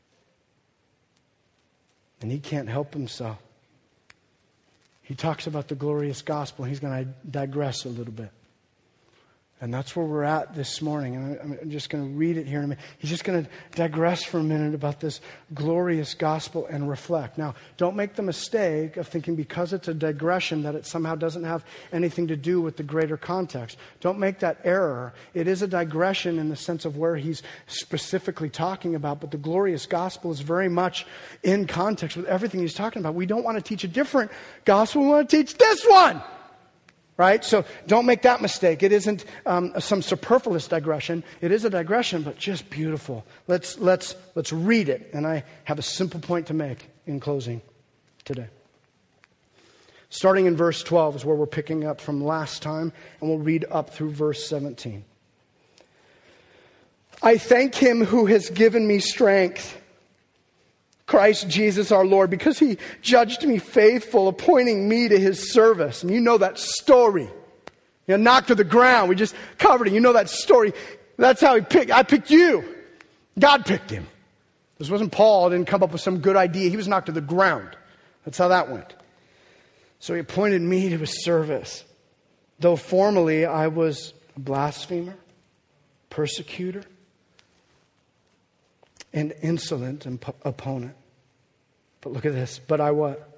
And he can't help himself. He talks about the glorious gospel. He's going to digress a little bit. And that's where we're at this morning. And I'm just going to read it here in a minute. He's just going to digress for a minute about this glorious gospel and reflect. Now, don't make the mistake of thinking because it's a digression that it somehow doesn't have anything to do with the greater context. Don't make that error. It is a digression in the sense of where he's specifically talking about, but the glorious gospel is very much in context with everything he's talking about. We don't want to teach a different gospel. We want to teach this one. Right? So don't make that mistake. It isn't some superfluous digression. It is a digression, but just beautiful. Let's read it. And I have a simple point to make in closing today. Starting in verse 12 is where we're picking up from last time, and we'll read up through verse 17. I thank him who has given me strength, Christ Jesus our Lord, because he judged me faithful, appointing me to his service. And you know that story. Knocked to the ground. We just covered it. You know that story. That's how I picked you. God picked him. This wasn't Paul. Didn't come up with some good idea. He was knocked to the ground. That's how that went. So he appointed me to his service. Though formerly I was a blasphemer, persecutor, and insolent opponent. But look at this. But I what?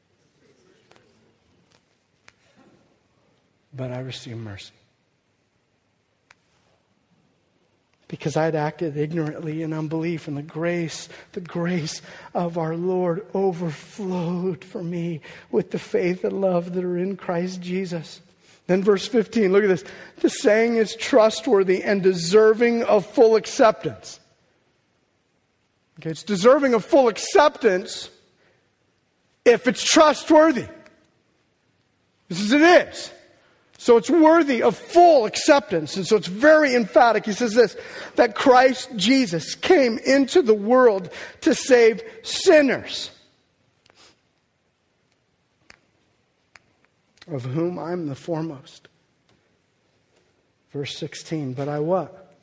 But I received mercy. Because I had acted ignorantly in unbelief, and the grace of our Lord overflowed for me with the faith and love that are in Christ Jesus. Then verse 15, look at this. The saying is trustworthy and deserving of full acceptance. Okay, it's deserving of full acceptance if it's trustworthy. This is it is. So it's worthy of full acceptance. And so it's very emphatic. He says this, that Christ Jesus came into the world to save sinners, of whom I'm the foremost. Verse 16, but I what?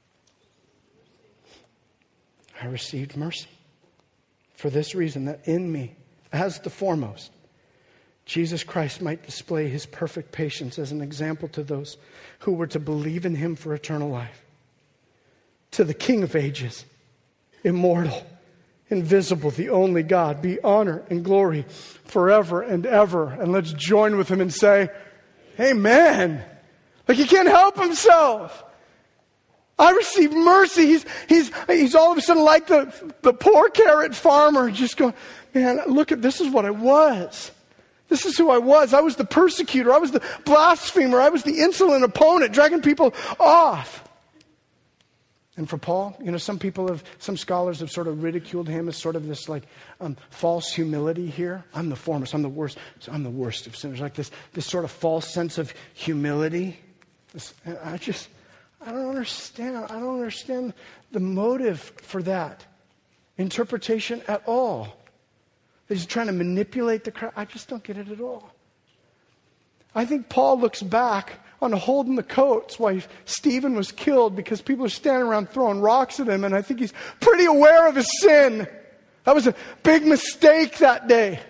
I received mercy. For this reason, that in me, as the foremost, Jesus Christ might display his perfect patience as an example to those who were to believe in him for eternal life. To the King of ages, immortal, invisible, the only God, be honor and glory forever and ever. And let's join with him and say, Amen. Like he can't help himself. I received mercy. He's all of a sudden like the poor carrot farmer, just going, man, look at, this is what I was. This is who I was. I was the persecutor. I was the blasphemer. I was the insolent opponent, dragging people off. And for Paul, some scholars have sort of ridiculed him as sort of this like false humility here. I'm the foremost. I'm the worst. So I'm the worst of sinners. Like this sort of false sense of humility. I don't understand. I don't understand the motive for that interpretation at all. He's trying to manipulate the crowd. I just don't get it at all. I think Paul looks back on holding the coats while Stephen was killed because people are standing around throwing rocks at him, and I think he's pretty aware of his sin. That was a big mistake that day.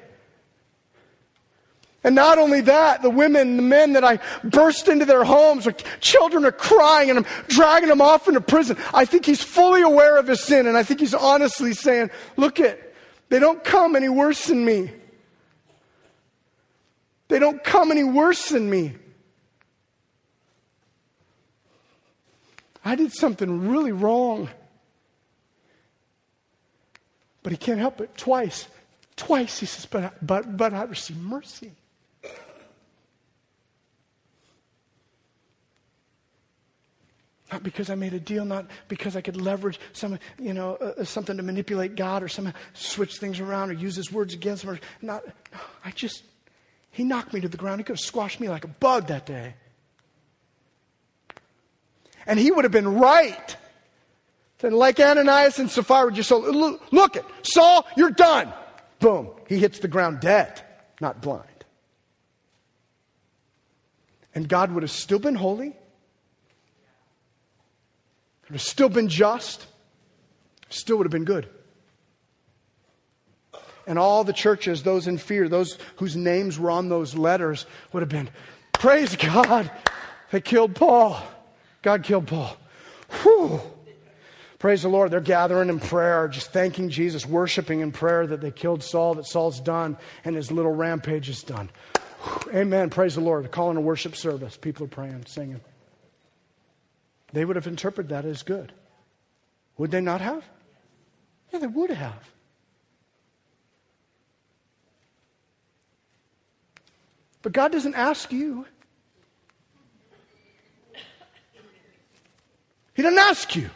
And not only that, the women, the men that I burst into their homes, or children are crying and I'm dragging them off into prison. I think he's fully aware of his sin, and I think he's honestly saying, look it, they don't come any worse than me. They don't come any worse than me. I did something really wrong. But he can't help it. Twice he says, but I received mercy. Not because I made a deal, not because I could leverage something to manipulate God or somehow switch things around or use his words against him. He knocked me to the ground. He could have squashed me like a bug that day. And he would have been right. Then like Ananias and Sapphira, just so, look it, Saul, you're done. Boom. He hits the ground dead, not blind. And God would have still been holy. It would have still been just, still would have been good. And all the churches, those in fear, those whose names were on those letters, would have been, praise God, they killed Paul. God killed Paul. Whew. Praise the Lord. They're gathering in prayer, just thanking Jesus, worshiping in prayer that they killed Saul, that Saul's done, and his little rampage is done. Whew. Amen. Praise the Lord. They're calling a worship service. People are praying, singing. They would have interpreted that as good. Would they not have? Yeah, they would have. But God doesn't ask you. He doesn't ask you.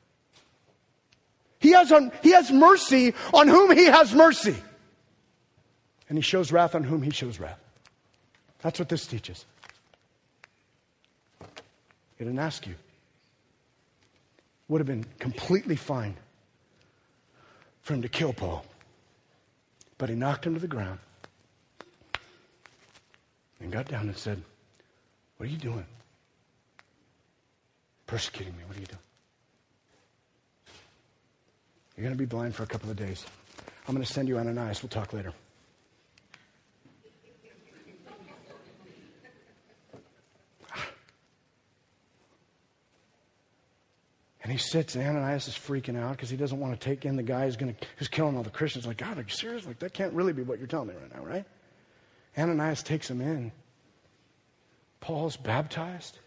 He has mercy on whom he has mercy. And he shows wrath on whom he shows wrath. That's what this teaches. He didn't ask you. Would have been completely fine for him to kill Paul. But he knocked him to the ground and got down and said, what are you doing? Persecuting me. What are you doing? You're going to be blind for a couple of days. I'm going to send you Ananias. We'll talk later. And he sits, and Ananias is freaking out because he doesn't want to take in the guy who's killing all the Christians. Like, God, are you serious? Like, that can't really be what you're telling me right now, right? Ananias takes him in. Paul's baptized.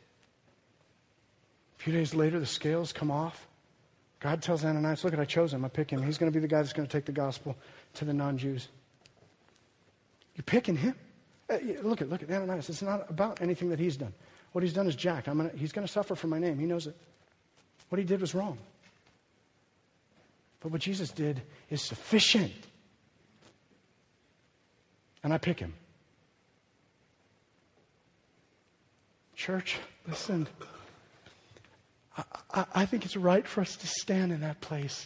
A few days later, the scales come off. God tells Ananias, look, I chose him. I pick him. He's going to be the guy that's going to take the gospel to the non-Jews. You're picking him? Look at Ananias. It's not about anything that he's done. What he's done is jacked. He's going to suffer for my name. He knows it. What he did was wrong. But what Jesus did is sufficient. And I pick him. Church, listen. I think it's right for us to stand in that place.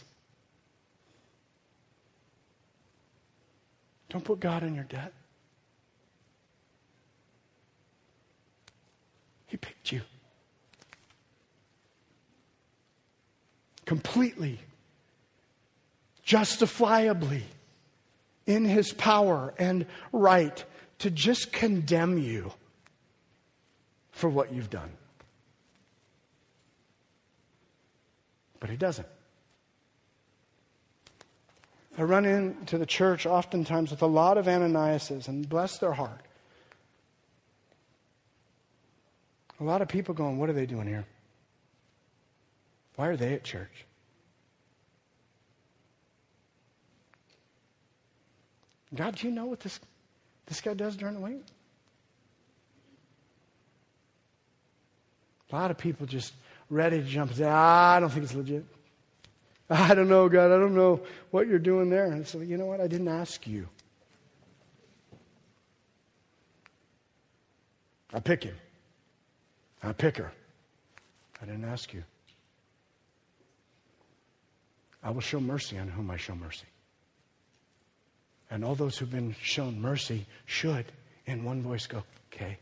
Don't put God in your debt. He picked you. Completely, justifiably, in his power and right to just condemn you for what you've done. But he doesn't. I run into the church oftentimes with a lot of Ananiases, and bless their heart. A lot of people going, what are they doing here? Why are they at church? God, do you know what this guy does during the week? A lot of people just ready to jump and say, I don't think it's legit. I don't know, God. I don't know what you're doing there. And so, you know what? I didn't ask you. I pick him. I pick her. I didn't ask you. I will show mercy on whom I show mercy. And all those who've been shown mercy should, in one voice, go, okay.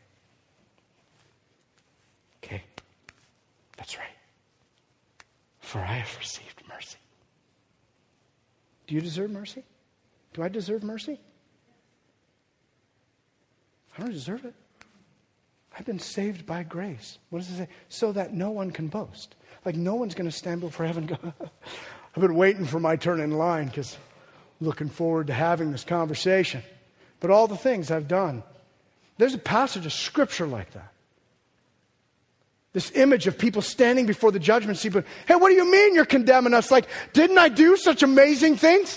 Okay. That's right. For I have received mercy. Do you deserve mercy? Do I deserve mercy? I don't deserve it. I've been saved by grace. What does it say? So that no one can boast. Like no one's going to stand before heaven and go, I've been waiting for my turn in line because I'm looking forward to having this conversation. But all the things I've done. There's a passage of scripture like that. This image of people standing before the judgment seat. But, hey, what do you mean you're condemning us? Like, didn't I do such amazing things?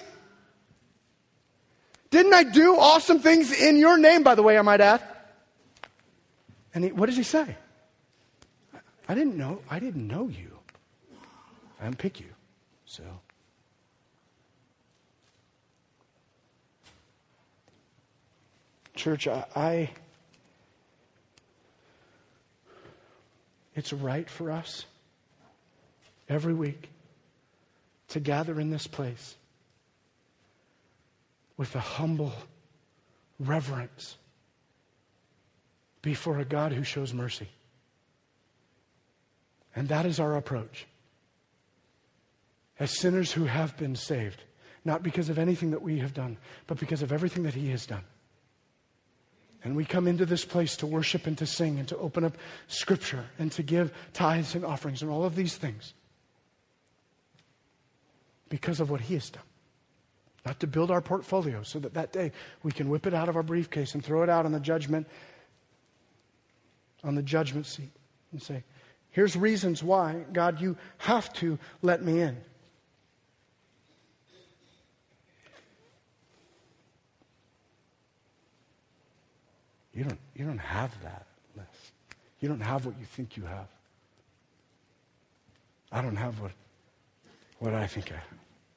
Didn't I do awesome things in your name, by the way, I might add? And what does he say? I didn't know you. I didn't pick you. So. Church, it's right for us every week to gather in this place with a humble reverence before a God who shows mercy. And that is our approach. As sinners who have been saved, not because of anything that we have done, but because of everything that he has done. And we come into this place to worship and to sing and to open up Scripture and to give tithes and offerings and all of these things because of what he has done. Not to build our portfolio so that that day we can whip it out of our briefcase and throw it out on the judgment seat and say, here's reasons why, God, you have to let me in. You don't have that, Les. You don't have what you think you have. I don't have what I think I have.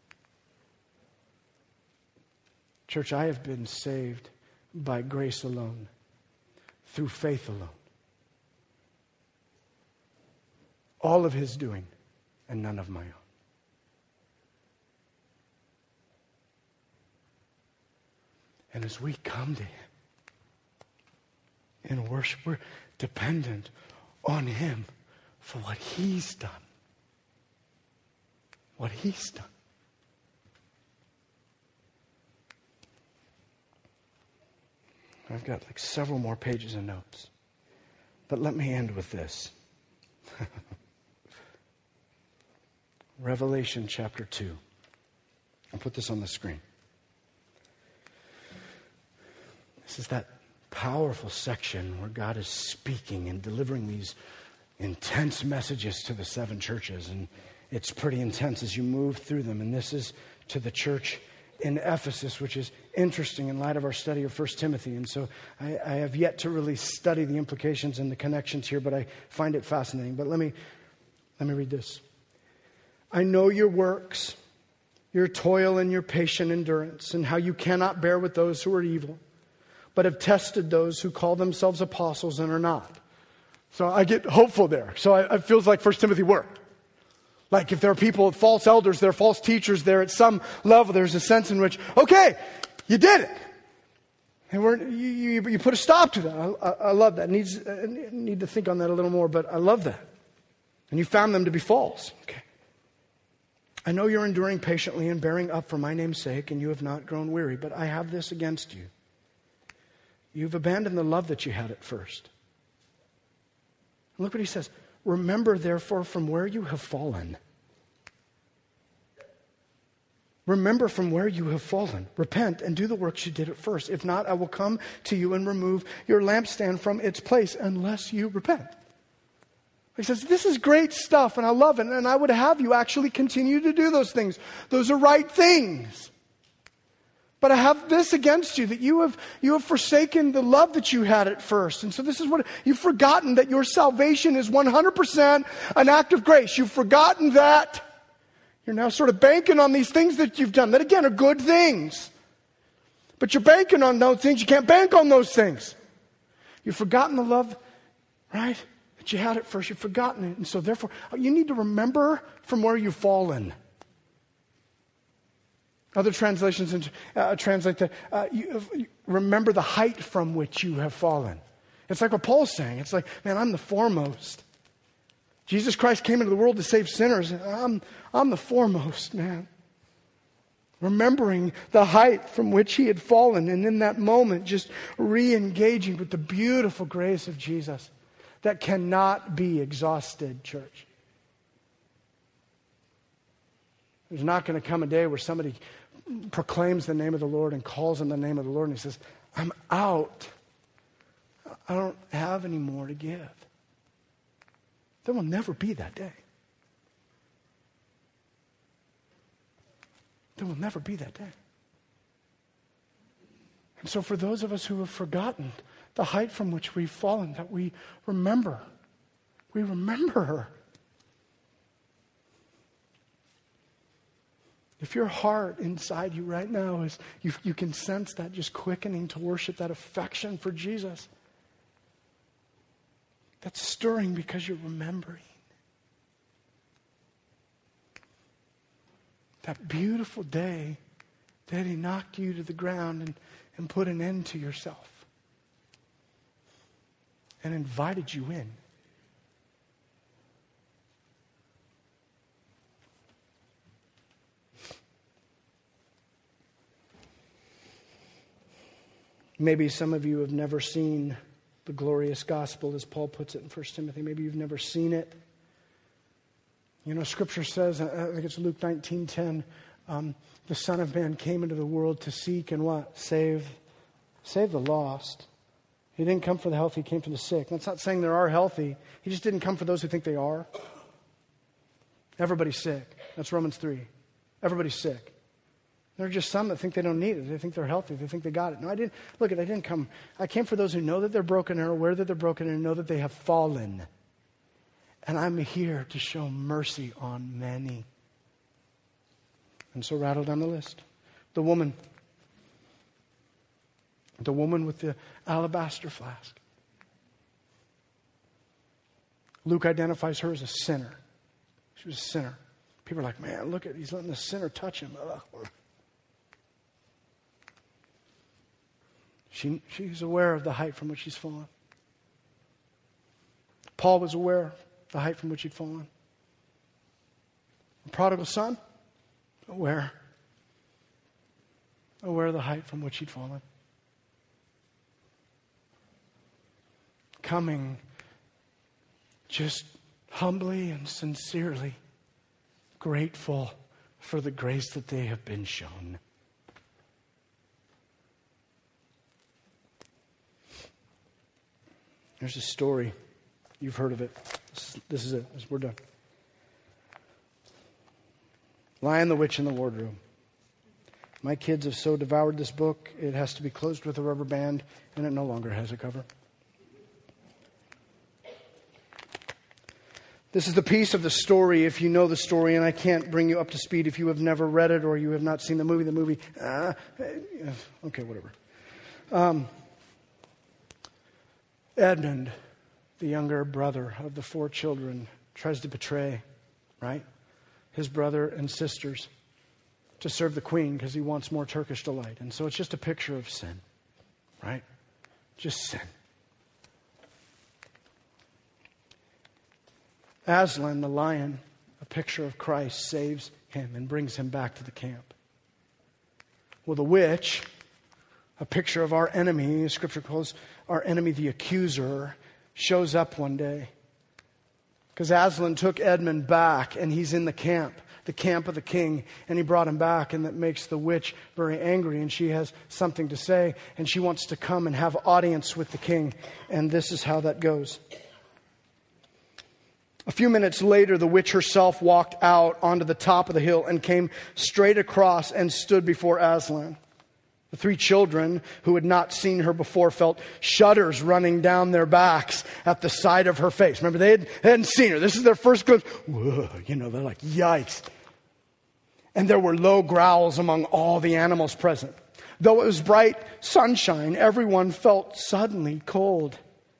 Church, I have been saved by grace alone, through faith alone. All of his doing and none of my own. And as we come to him in worship, we're dependent on him for what he's done. What he's done. I've got like several more pages of notes. But let me end with this. Revelation chapter 2. I'll put this on the screen. This is that powerful section where God is speaking and delivering these intense messages to the 7 churches. And it's pretty intense as you move through them. And this is to the church in Ephesus, which is interesting in light of our study of 1 Timothy. And so I have yet to really study the implications and the connections here, but I find it fascinating. But let me read this. I know your works your toil and your patient endurance, and how you cannot bear with those who are evil, but have tested those who call themselves apostles and are not. So I get hopeful there. So it feels like 1 Timothy worked. Like if there are people, false elders, there are false teachers there at some level, there's a sense in which, okay, you did it. And you put a stop to that. I love that. I need to think on that a little more, but I love that. And you found them to be false. Okay. I know you're enduring patiently and bearing up for my name's sake, and you have not grown weary, but I have this against you. You've abandoned the love that you had at first. And look what he says. Remember, therefore, from where you have fallen. Remember from where you have fallen. Repent and do the works you did at first. If not, I will come to you and remove your lampstand from its place unless you repent. He says, this is great stuff, and I love it, and I would have you actually continue to do those things. Those are right things. But I have this against you, that you have forsaken the love that you had at first. And so this is what, you've forgotten that your salvation is 100% an act of grace. You've forgotten that. You're now sort of banking on these things that you've done, that again are good things. But you're banking on those things. You can't bank on those things. You've forgotten the love, right, that you had at first. You've forgotten it. And so therefore, you need to remember from where you've fallen. Other translations translate that, remember the height from which you have fallen. It's like what Paul's saying. It's like, man, I'm the foremost. Jesus Christ came into the world to save sinners. I'm the foremost, man. Remembering the height from which he had fallen, and in that moment just re-engaging with the beautiful grace of Jesus that cannot be exhausted, church. There's not going to come a day where somebody proclaims the name of the Lord and calls on the name of the Lord and he says, I'm out. I don't have any more to give. There will never be that day. There will never be that day. And so for those of us who have forgotten the height from which we've fallen, that we remember. We remember her. If your heart inside you right now is, you can sense that just quickening to worship, that affection for Jesus, that's stirring because you're remembering that beautiful day that he knocked you to the ground and put an end to yourself and invited you in. Maybe some of you have never seen the glorious gospel, as Paul puts it in 1 Timothy. Maybe you've never seen it. You know, Scripture says, I think it's Luke 19:10, the Son of Man came into the world to seek and what? Save the lost. He didn't come for the healthy, he came for the sick. That's not saying there are healthy. He just didn't come for those who think they are. Everybody's sick. That's Romans 3. Everybody's sick. There are just some that think they don't need it. They think they're healthy. They think they got it. No, I didn't come. I came for those who know that they're broken and are aware that they're broken and know that they have fallen. And I'm here to show mercy on many. And so rattle down the list. The woman with the alabaster flask. Luke identifies her as a sinner. She was a sinner. People are like, man, look at, he's letting the sinner touch him. Ugh. She's aware of the height from which she's fallen. Paul was aware of the height from which he'd fallen. The prodigal son, aware of the height from which he'd fallen. Coming just humbly and sincerely grateful for the grace that they have been shown. There's a story. You've heard of it. This is it. We're done. Lion, the Witch, and the Wardrobe. My kids have so devoured this book, it has to be closed with a rubber band, and it no longer has a cover. This is the piece of the story, if you know the story, and I can't bring you up to speed if you have never read it or you have not seen the movie. Okay, whatever. Edmund, the younger brother of the 4 children, tries to betray, right, his brother and sisters to serve the queen because he wants more Turkish delight. And so it's just a picture of sin, right? Just sin. Aslan, the lion, a picture of Christ, saves him and brings him back to the camp. Well, the witch, a picture of our enemy, Scripture calls our enemy the accuser, shows up one day. Because Aslan took Edmund back, and he's in the camp of the king, and he brought him back, and that makes the witch very angry, and she has something to say, and she wants to come and have audience with the king, and this is how that goes. A few minutes later, the witch herself walked out onto the top of the hill and came straight across and stood before Aslan. The 3 children who had not seen her before felt shudders running down their backs at the sight of her face. Remember, they hadn't seen her. This is their first glimpse. Whoa, they're like, yikes. And there were low growls among all the animals present. Though it was bright sunshine, everyone felt suddenly cold.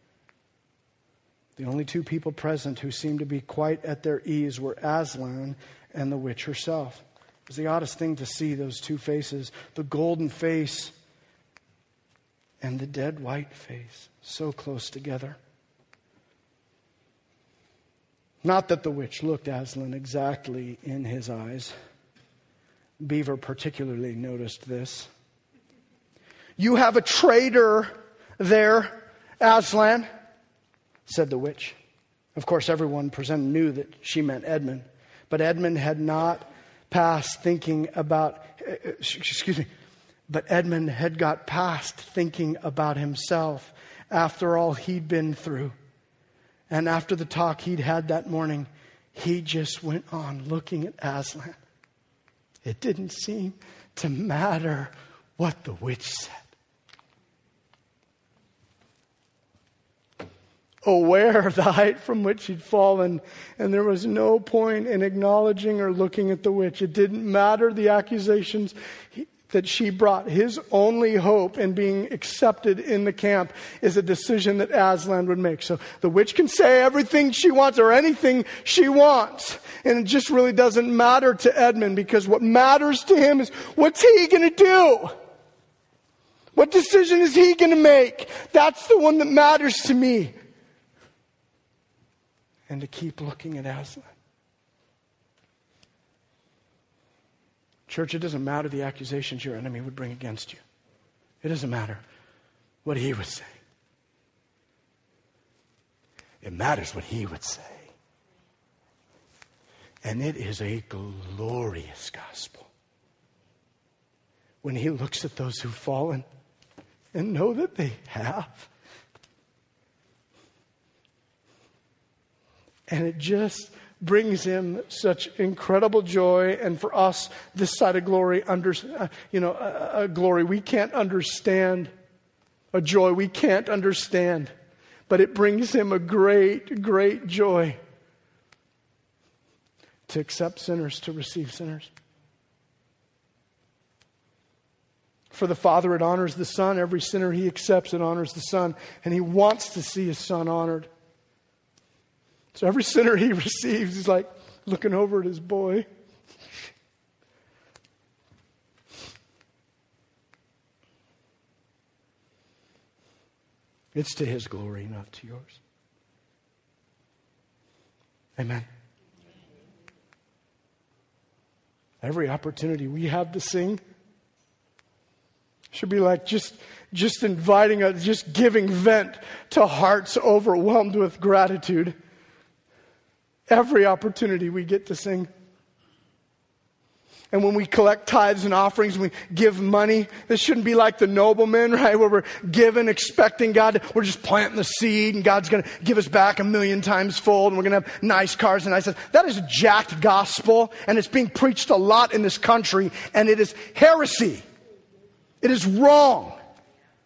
The only 2 people present who seemed to be quite at their ease were Aslan and the witch herself. It was the oddest thing to see those 2 faces, the golden face and the dead white face, so close together. Not that the witch looked Aslan exactly in his eyes. Beaver particularly noticed this. "You have a traitor there, Aslan," said the witch. Of course, everyone present knew that she meant Edmund. But Edmund had not past thinking about, but Edmund had got past thinking about himself after all he'd been through. And after the talk he'd had that morning, he just went on looking at Aslan. It didn't seem to matter what the witch said. Aware of the height from which he'd fallen, and there was no point in acknowledging or looking at the witch. It didn't matter the accusations that she brought. His only hope in being accepted in the camp is a decision that Aslan would make. So the witch can say everything she wants or anything she wants, and it just really doesn't matter to Edmund, because what matters to him is, what's he going to do? What decision is he going to make? That's the one that matters to me. And to keep looking at Aslan. Church, it doesn't matter the accusations your enemy would bring against you. It doesn't matter what he would say. It matters what he would say. And it is a glorious gospel. When he looks at those who've fallen and know that they have. And it just brings him such incredible joy. And for us, this side of glory, a glory we can't understand, a joy we can't understand. But it brings him a great, great joy to accept sinners, to receive sinners. For the Father, it honors the Son. Every sinner he accepts, it honors the Son. And he wants to see his Son honored. So every sinner he receives is like looking over at his boy. It's to his glory, not to yours. Amen. Every opportunity we have to sing should be like just inviting us, just giving vent to hearts overwhelmed with gratitude. Every opportunity we get to sing. And when we collect tithes and offerings, we give money, this shouldn't be like the nobleman, right? Where we're giving, expecting God, we're just planting the seed and God's going to give us back 1,000,000 times fold and we're going to have nice cars and nice stuff. That is a jacked gospel, and it's being preached a lot in this country, and it is heresy. It is wrong.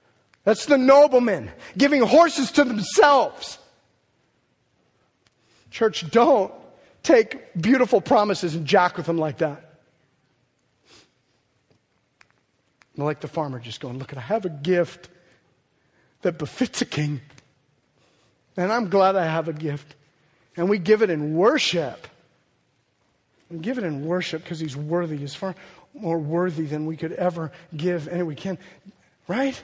That's the nobleman giving horses to themselves. Church, don't take beautiful promises and jack with them like that. Like the farmer just going, look, I have a gift that befits a king. And I'm glad I have a gift. And we give it in worship. We give it in worship because he's worthy. He's far more worthy than we could ever give. And we can, right?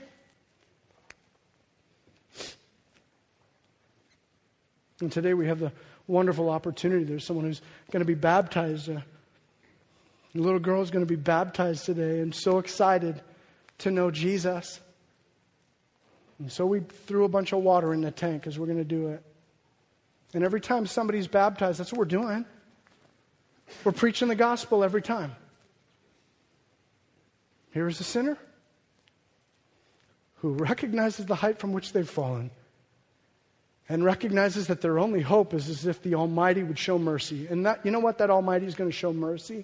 And today we have the wonderful opportunity. There's someone who's going to be baptized. A little girl is going to be baptized today, and so excited to know Jesus. And so we threw a bunch of water in the tank as we're going to do it. And every time somebody's baptized, that's what we're doing. We're preaching the gospel every time. Here is a sinner who recognizes the height from which they've fallen and recognizes that their only hope is as if the Almighty would show mercy. And that, you know what? That Almighty is going to show mercy.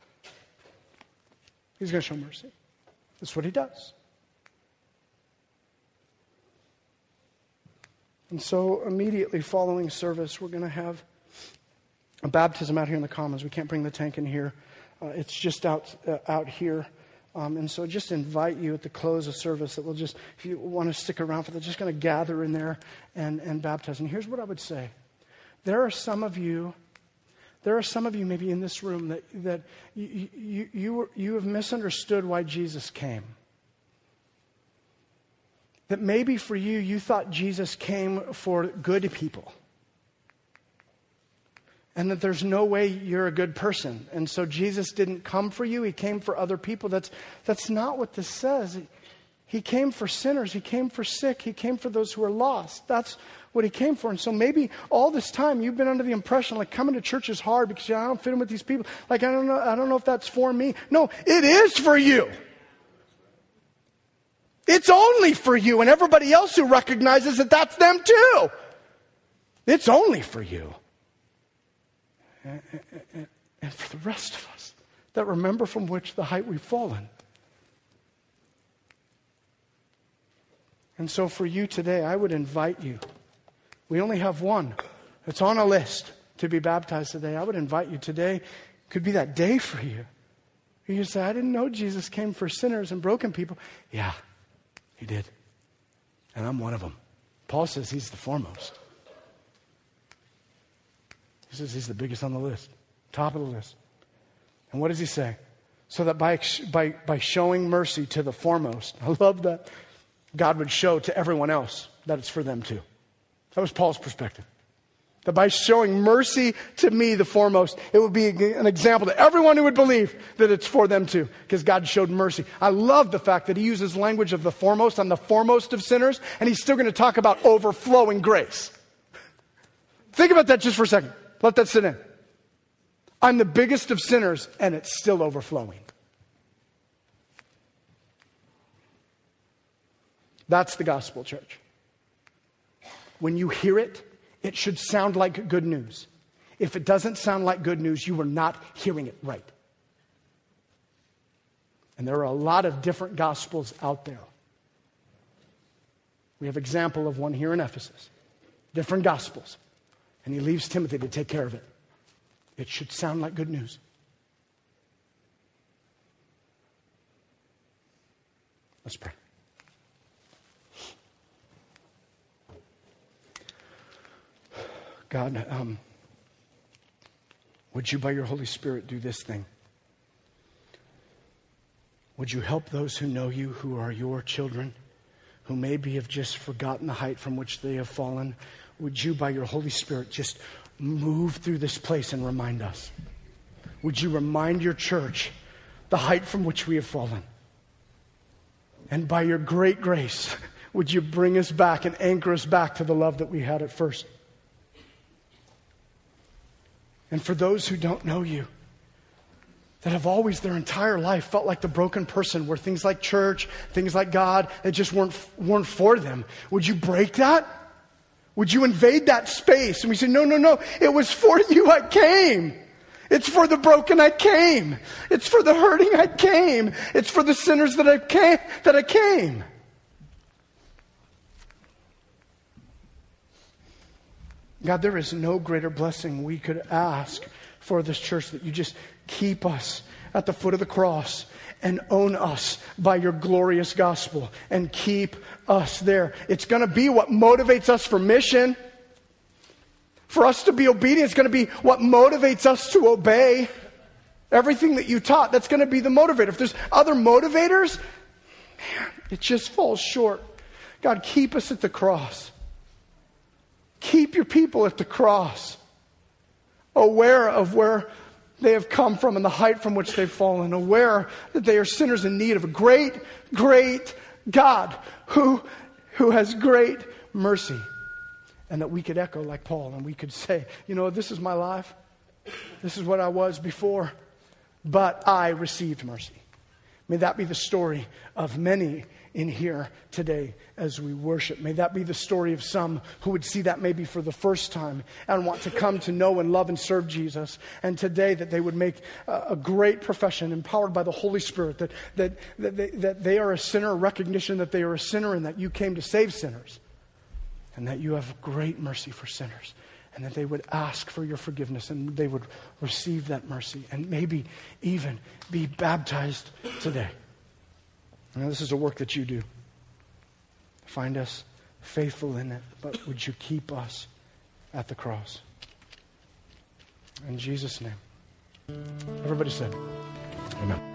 He's going to show mercy. That's what he does. And so immediately following service, we're going to have a baptism out here in the Commons. We can't bring the tank in here. It's just out here. And so just invite you at the close of service that we'll just, if you want to stick around for that, just going to gather in there and baptize. And here's what I would say. There are some of you maybe in this room that you have misunderstood why Jesus came. That maybe for you, you thought Jesus came for good people. And that there's no way you're a good person. And so Jesus didn't come for you. He came for other people. That's not what this says. He came for sinners. He came for sick. He came for those who are lost. That's what he came for. And so maybe all this time you've been under the impression like coming to church is hard because I don't fit in with these people. Like I don't know if that's for me. No, it is for you. It's only for you and everybody else who recognizes that that's them too. It's only for you. And for the rest of us that remember from which the height we've fallen. And so for you today, I would invite you. We only have one. It's on a list to be baptized today. I would invite you today. Could be that day for you. You say, I didn't know Jesus came for sinners and broken people. Yeah, he did. And I'm one of them. Paul says he's the foremost. He says he's the biggest on the list, top of the list. And what does he say? So that by showing mercy to the foremost, I love that God would show to everyone else that it's for them too. That was Paul's perspective. That by showing mercy to me, the foremost, it would be an example to everyone who would believe that it's for them too, because God showed mercy. I love the fact that he uses language of the foremost. I'm the foremost of sinners, and he's still going to talk about overflowing grace. Think about that just for a second. Let that sit in. I'm the biggest of sinners, and it's still overflowing. That's the gospel, church. When you hear it, it should sound like good news. If it doesn't sound like good news, you are not hearing it right. And there are a lot of different gospels out there. We have an example of one here in Ephesus. Different gospels. And he leaves Timothy to take care of it. It should sound like good news. Let's pray. God, would you by your Holy Spirit do this thing? Would you help those who know you, who are your children, who maybe have just forgotten the height from which they have fallen? Would you by your Holy Spirit just move through this place and remind us? Would you remind your church the height from which we have fallen? And by your great grace, would you bring us back and anchor us back to the love that we had at first? And for those who don't know you, that have always their entire life felt like the broken person, where things like church, things like God, they just weren't for them, would you break that? Would you invade that space? And we say, no, it was for you I came. It's for the broken I came. It's for the hurting I came. It's for the sinners that I came. God, there is no greater blessing we could ask for this church, that you just keep us at the foot of the cross and own us by your glorious gospel and keep us there. It's going to be what motivates us for mission. For us to be obedient, it's going to be what motivates us to obey. Everything that you taught, that's going to be the motivator. If there's other motivators, man, it just falls short. God, keep us at the cross. Keep your people at the cross, aware of where they have come from and the height from which they've fallen, aware that they are sinners in need of a great, great God who has great mercy. And that we could echo like Paul, and we could say, you know, this is my life. This is what I was before, but I received mercy. May that be the story of many in here today as we worship. May that be the story of some who would see that maybe for the first time and want to come to know and love and serve Jesus. And today that they would make a great profession, empowered by the Holy Spirit, that they are a sinner, a recognition that they are a sinner and that you came to save sinners. And that you have great mercy for sinners. And that they would ask for your forgiveness and they would receive that mercy. And maybe even be baptized today. Now, this is a work that you do. Find us faithful in it. But would you keep us at the cross? In Jesus' name. Everybody said, amen.